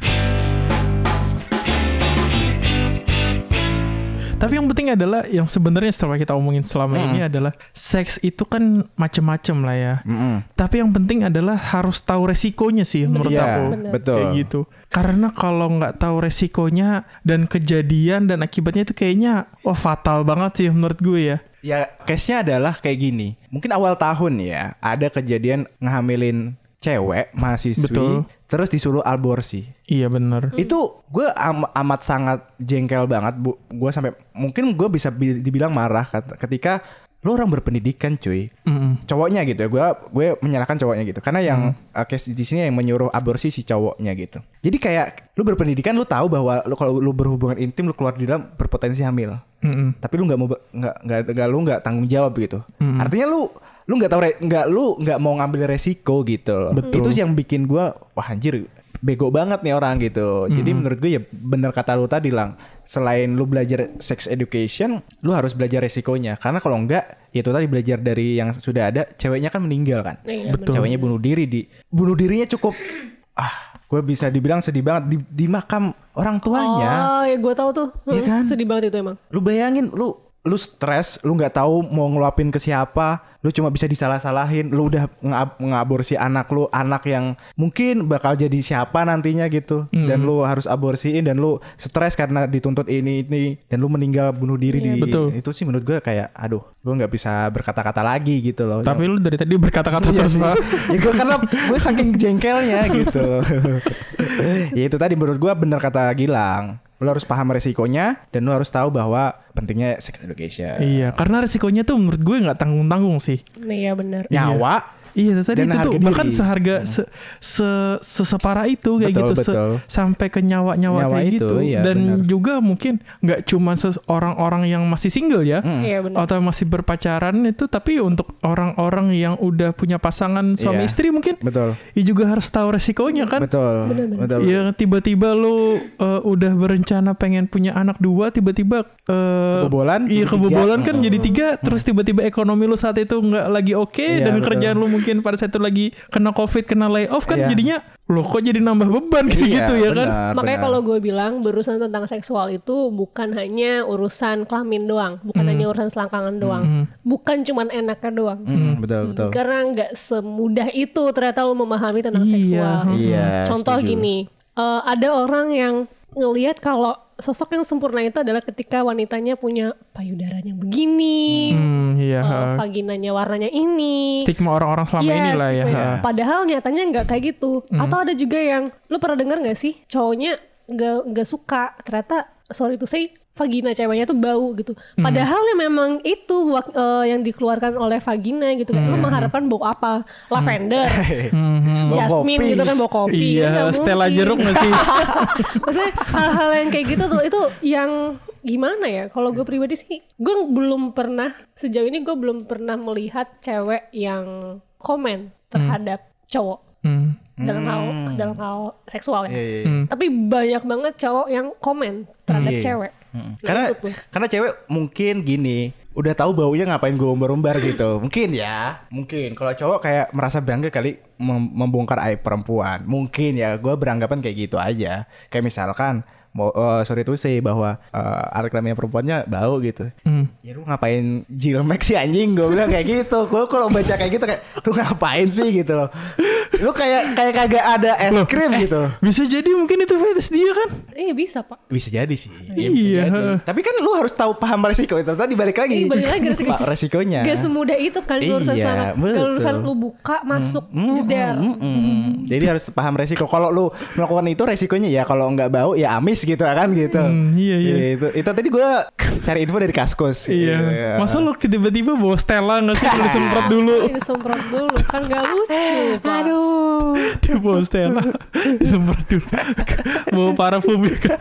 Tapi yang penting adalah yang sebenarnya setelah kita omongin selama mm. ini adalah seks itu kan macem-macem lah ya. Mm-mm. Tapi yang penting adalah harus tahu resikonya sih menurut yeah, aku. Betul. Kayak gitu. Karena kalau nggak tahu resikonya dan kejadian dan akibatnya itu kayaknya wah fatal banget sih menurut gue ya. Ya case-nya adalah kayak gini. Mungkin awal tahun ya ada kejadian ngehamilin cewek mahasiswi. Betul. Terus disuruh aborsi. Iya benar. Itu gue am- amat sangat jengkel banget bu. Gue sampai mungkin gue bisa bi- dibilang marah ketika lo orang berpendidikan cuy. Mm-hmm. Cowoknya gitu ya. Gue gue menyalahkan cowoknya gitu. Karena yang mm. uh, case di sini yang menyuruh aborsi si cowoknya gitu. Jadi kayak lo berpendidikan lo tahu bahwa lo kalau lo berhubungan intim lo keluar di dalam berpotensi hamil. Mm-hmm. Tapi lo nggak mau nggak nggak nggak lo nggak tanggung jawab gitu. Mm-hmm. Artinya lo lu nggak tahu re- nggak lu nggak mau ngambil resiko gitu. Betul. Itu yang bikin gue wah anjir bego banget nih orang gitu. Jadi Hmm. menurut gue ya bener kata lu tadi Lang. Selain lu belajar sex education, lu harus belajar resikonya. Karena kalau enggak, ya itu tadi belajar dari yang sudah ada, ceweknya kan meninggal kan. Iya, Betul. Ceweknya bunuh diri di bunuh dirinya cukup ah, gue bisa dibilang sedih banget di, di makam orang tuanya. Oh, ya gue tahu tuh. Iya Hmm, kan? Sedih banget itu emang. Lu bayangin lu lu stres, lu nggak tahu mau ngeluapin ke siapa, lu cuma bisa disalah-salahin, lu udah ngab- ngaborsi anak lu, anak yang mungkin bakal jadi siapa nantinya gitu, Hmm. dan lu harus aborsiin dan lu stres karena dituntut ini ini dan lu meninggal bunuh diri Iya, di betul. itu sih menurut gue kayak aduh, gue nggak bisa berkata-kata lagi gitu loh. Tapi lu dari tadi berkata-kata Iya terus sih. Pak. Ya gue karena gue saking jengkelnya gitu. Ya itu tadi menurut gue bener kata Gilang. Lu harus paham resikonya dan lu harus tahu bahwa pentingnya sex education. Iya, karena resikonya tuh menurut gue nggak tanggung-tanggung sih. Iya benar. Nyawa. Iya, tadi Dan itu harga tuh diri. bahkan seharga se, se seseparah itu kayak Betul, gitu se- betul. sampai ke nyawa-nyawa Nyawa kayak itu, gitu. iya, Dan benar. juga mungkin nggak cuma se- orang-orang yang masih single ya, Hmm. Iya benar. atau masih berpacaran itu, tapi untuk orang-orang yang udah punya pasangan suami Iya. istri mungkin, Betul. ya juga harus tahu resikonya kan. Betul. Benar-benar. Betul. Ya tiba-tiba lu uh, udah berencana pengen punya anak dua, tiba-tiba uh, Kebobolan, iya jadi kebobolan tiga. kan jadi tiga, terus tiba-tiba ekonomi lu saat itu nggak lagi oke, Iya, dan betul. kerjaan lu mungkin pada saat itu lagi kena covid, kena layoff kan, Iya. jadinya lo kok jadi nambah beban kayak Iya, gitu ya kan. benar, Makanya benar. kalau gue bilang berurusan tentang seksual itu bukan hanya urusan kelamin doang, bukan Hmm. hanya urusan selangkangan doang, bukan cuman enaknya doang. Hmm, betul betul. Karena nggak semudah itu ternyata lo memahami tentang Iya. seksual. Iya. Contoh setuju. gini, eh, ada orang yang ngelihat kalau sosok yang sempurna itu adalah ketika wanitanya punya payudaranya begini, Hmm, iya. eh, vaginanya warnanya ini. Stigma orang-orang selama Yes, ini lah ya. iya. ha. Padahal nyatanya nggak kayak gitu. Hmm. Atau ada juga yang lu pernah dengar nggak sih cowoknya nggak nggak suka ternyata sorry to say vagina ceweknya tuh bau gitu. Hmm. Padahal ya memang itu wak- eh, yang dikeluarkan oleh vagina gitu kan. Lu mengharapkan bau apa? Lavender, Hmm. Bau jasmine kopi. gitu kan bau kopi. Iya, Nggak Stella mungkin. jeruk nggak sih? Maksudnya hal-hal yang kayak gitu tuh itu yang gimana ya? Kalau gue pribadi sih, gue belum pernah sejauh ini gue belum pernah melihat cewek yang komen terhadap cowok Hmm. dalam hal dalam hal seksual ya. Iya, iya. Hmm. Tapi banyak banget cowok yang komen terhadap Iya. cewek. Hmm. Nah, Karena itu tuh. karena cewek mungkin gini, udah tahu baunya ngapain gue umbar-umbar gitu. Mungkin ya, mungkin. Kalau cowok kayak merasa bangga kali mem- membongkar aib perempuan. Mungkin ya, gue beranggapan kayak gitu aja. Kayak misalkan mau eh, sorry to say bahwa uh, alat kelamin perempuannya bau gitu. Hmm. Ya lu ngapain jilmek sih anjing, gue bilang kayak gitu. Gue kalau baca kayak gitu kayak lu ngapain sih gitu loh. Lu kayak kayak kagak ada es Loh, krim eh, gitu. Bisa jadi mungkin itu fetish dia kan? Iya bisa pak. Bisa jadi sih. Iya. bisa jadi. Tapi kan lu harus tahu paham resiko itu. Tadi balik lagi. Iya, balik lagi resiko. Pak, resikonya. Gak semudah itu kan Iya, urusan selama betul. kalau urusan lu buka masuk jeder. Mm, mm, mm. Jadi harus paham resiko. Kalau lu melakukan itu resikonya ya kalau nggak bau ya amis gitu kan gitu. Hmm, iya, iya. Itu, itu tadi gue cari info dari Kaskus. Iya. Masa lu tiba-tiba bawa Stella nggak sih? Lu disemprot dulu. Ini disemprot dulu kan gak lucu pak. Aduh. Dia bawa Stella, disemprot dulu. Bawa parfum ya kan?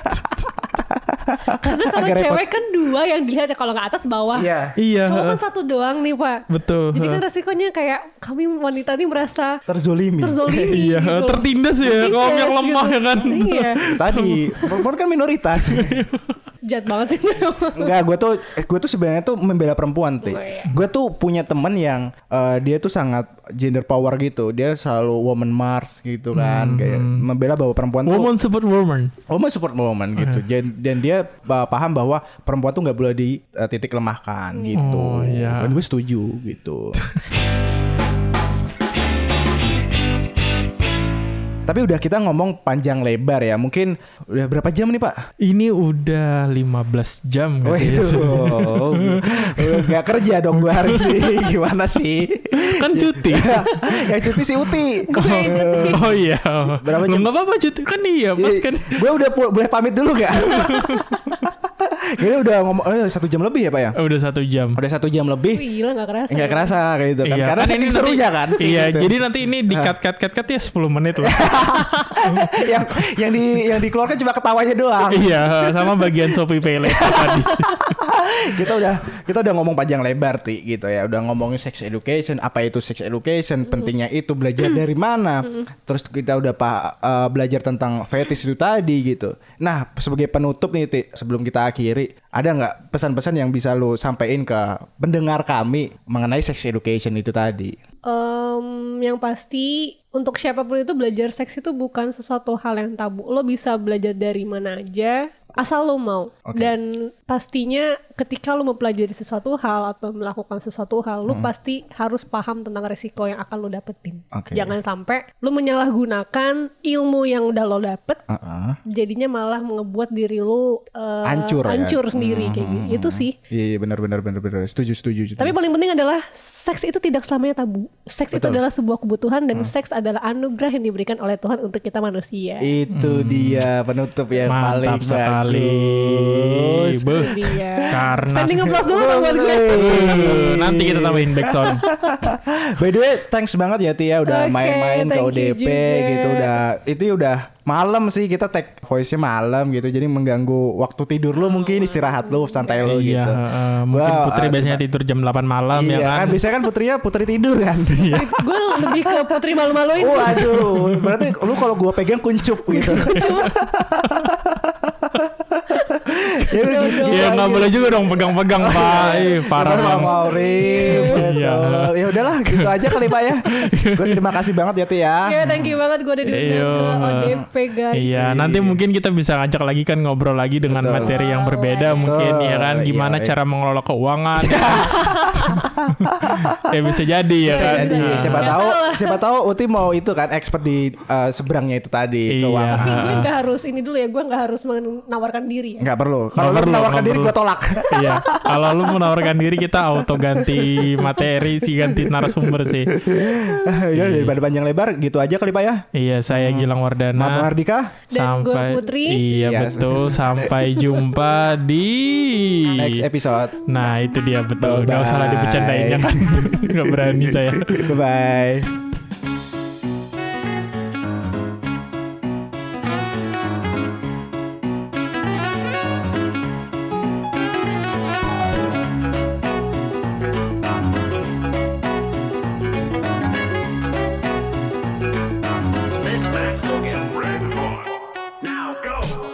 Karena kalau Agak repot. cewek kan dua yang dilihat ya, kalau nggak atas bawah. Iya. Iya. Cowok kan satu doang nih pak. Betul. Jadi kan resikonya kayak kami wanita ini merasa Terzolimi. terzolimi Iya, gitu. tertindas ya. Kaum yang Tertindas lemah gitu. ya kan? Iya. Tadi perempuan kan minoritas. Jahat banget sih. Enggak, gue tuh gue tuh sebenarnya tuh membela perempuan tuh. Oh, iya. Gue tuh punya teman yang eh, dia tuh sangat gender power gitu. Dia selalu woman Mars gitu kan, kayak membela bahwa perempuan tuh Woman support woman. woman support woman gitu. Dan, dan dia uh, paham bahwa perempuan tuh nggak boleh di uh, titik lemahkan gitu. Oh, iya. Dan gue setuju gitu. Tapi udah kita ngomong panjang lebar ya. Mungkin udah berapa jam nih Pak? Ini udah lima belas jam nggak sih? Waduh, nggak kerja dong gue hari ini. Gimana sih? Kan cuti. Yang cuti si Uti. Gue yang cuti. Oh iya. Berapa Lu jam? nggak apa-apa cuti kan iya pas kan. Gue udah pu- boleh pamit dulu gak? Ini udah ngomong eh, satu jam lebih ya Pak ya? Udah satu jam. Udah satu jam lebih. Wih, gila gak kerasa. Nggak kerasa kayak gitu kan. Iya, Karena kan ini ini serunya kan. Iya, gitu. jadi nanti ini di cut cut cut cut ya sepuluh menit lah. yang yang di yang dikeluarkan cuma ketawanya doang. Iya, sama bagian Shopee Pay Later tadi. kita udah kita udah ngomong panjang lebar Ti gitu ya. Udah ngomongin sex education, apa itu sex education, mm. pentingnya itu belajar dari mana. Mm. Terus kita udah pak uh, belajar tentang fetish itu tadi gitu. Nah, sebagai penutup nih Ti, sebelum kita akhiri, ada nggak pesan-pesan yang bisa lo sampaikan ke pendengar kami mengenai sex education itu tadi? Um, yang pasti untuk siapapun itu belajar seks itu bukan sesuatu hal yang tabu. Lo bisa belajar dari mana aja asal lo mau. Okay. Dan pastinya ketika lo mempelajari sesuatu hal atau melakukan sesuatu hal, lo hmm. pasti harus paham tentang resiko yang akan lo dapetin. Okay. Jangan sampai lo menyalahgunakan ilmu yang udah lo dapet, uh-uh. jadinya malah ngebuat diri lo uh, hancur, hancur ya? sendiri hmm. kayak gitu. Itu sih. Iya benar benar benar benar. Setuju setuju. Tapi paling penting adalah seks itu tidak selamanya tabu. Seks Betul. Itu adalah sebuah kebutuhan dan hmm. seks adalah anugerah yang diberikan oleh Tuhan untuk kita manusia. Itu hmm. dia penutup yang mantap paling sekali. Itu dia. Karena standing applause dulu dong buat gue. Nanti kita tambahin backsound. By the way, thanks banget ya Tia udah okay, main-main ke O D P gitu. Udah itu udah malam sih, kita tag voice-nya malam gitu. Jadi mengganggu waktu tidur lu, mungkin istirahat lu, santai lu iya, gitu. Uh, mungkin gua, Putri uh, biasanya tidur jam delapan malam iya, ya kan. kan biasanya kan Putrinya Putri tidur kan. Gue lebih ke Putri malu-maluin. Waduh, berarti lu kalau gua pegang kuncup gitu. Kuncup. Ya udah gitu. Ya enggak boleh juga dong pegang-pegang Pak. Ih, parah banget. Mau ribet. Ya udahlah gitu aja kali Pak ya. Gue terima kasih banget ya Tia. Ya, thank you banget gue udah diundang ke O D P guys. Iya, nanti mungkin kita bisa ngajak lagi kan ngobrol lagi dengan Betul. materi yang berbeda Betul. mungkin ya kan, gimana iya, cara iya. mengelola keuangan. Ya bisa jadi ya bisa kan. Jadi. Nah. Siapa tahu siapa tahu Uti mau itu kan expert di uh, seberangnya itu tadi iya. keuangan. Tapi gue enggak harus ini dulu ya, gue enggak harus menawarkan diri ya. Enggak perlu. Kalau lu menawarkan diri gue tolak. Iya. Kalau lu menawarkan diri kita auto ganti materi sih, ganti narasumber sih. Ya daripada panjang lebar gitu aja kali Pak ya. Iya, saya hmm. Gilang Wardana. Mat Mahardika. Dan gue Putri. Iya ya, betul. Sampai jumpa di next episode. Nah itu dia betul. Gak usah lah dibercandainnya kan. Gak berani saya. Bye bye.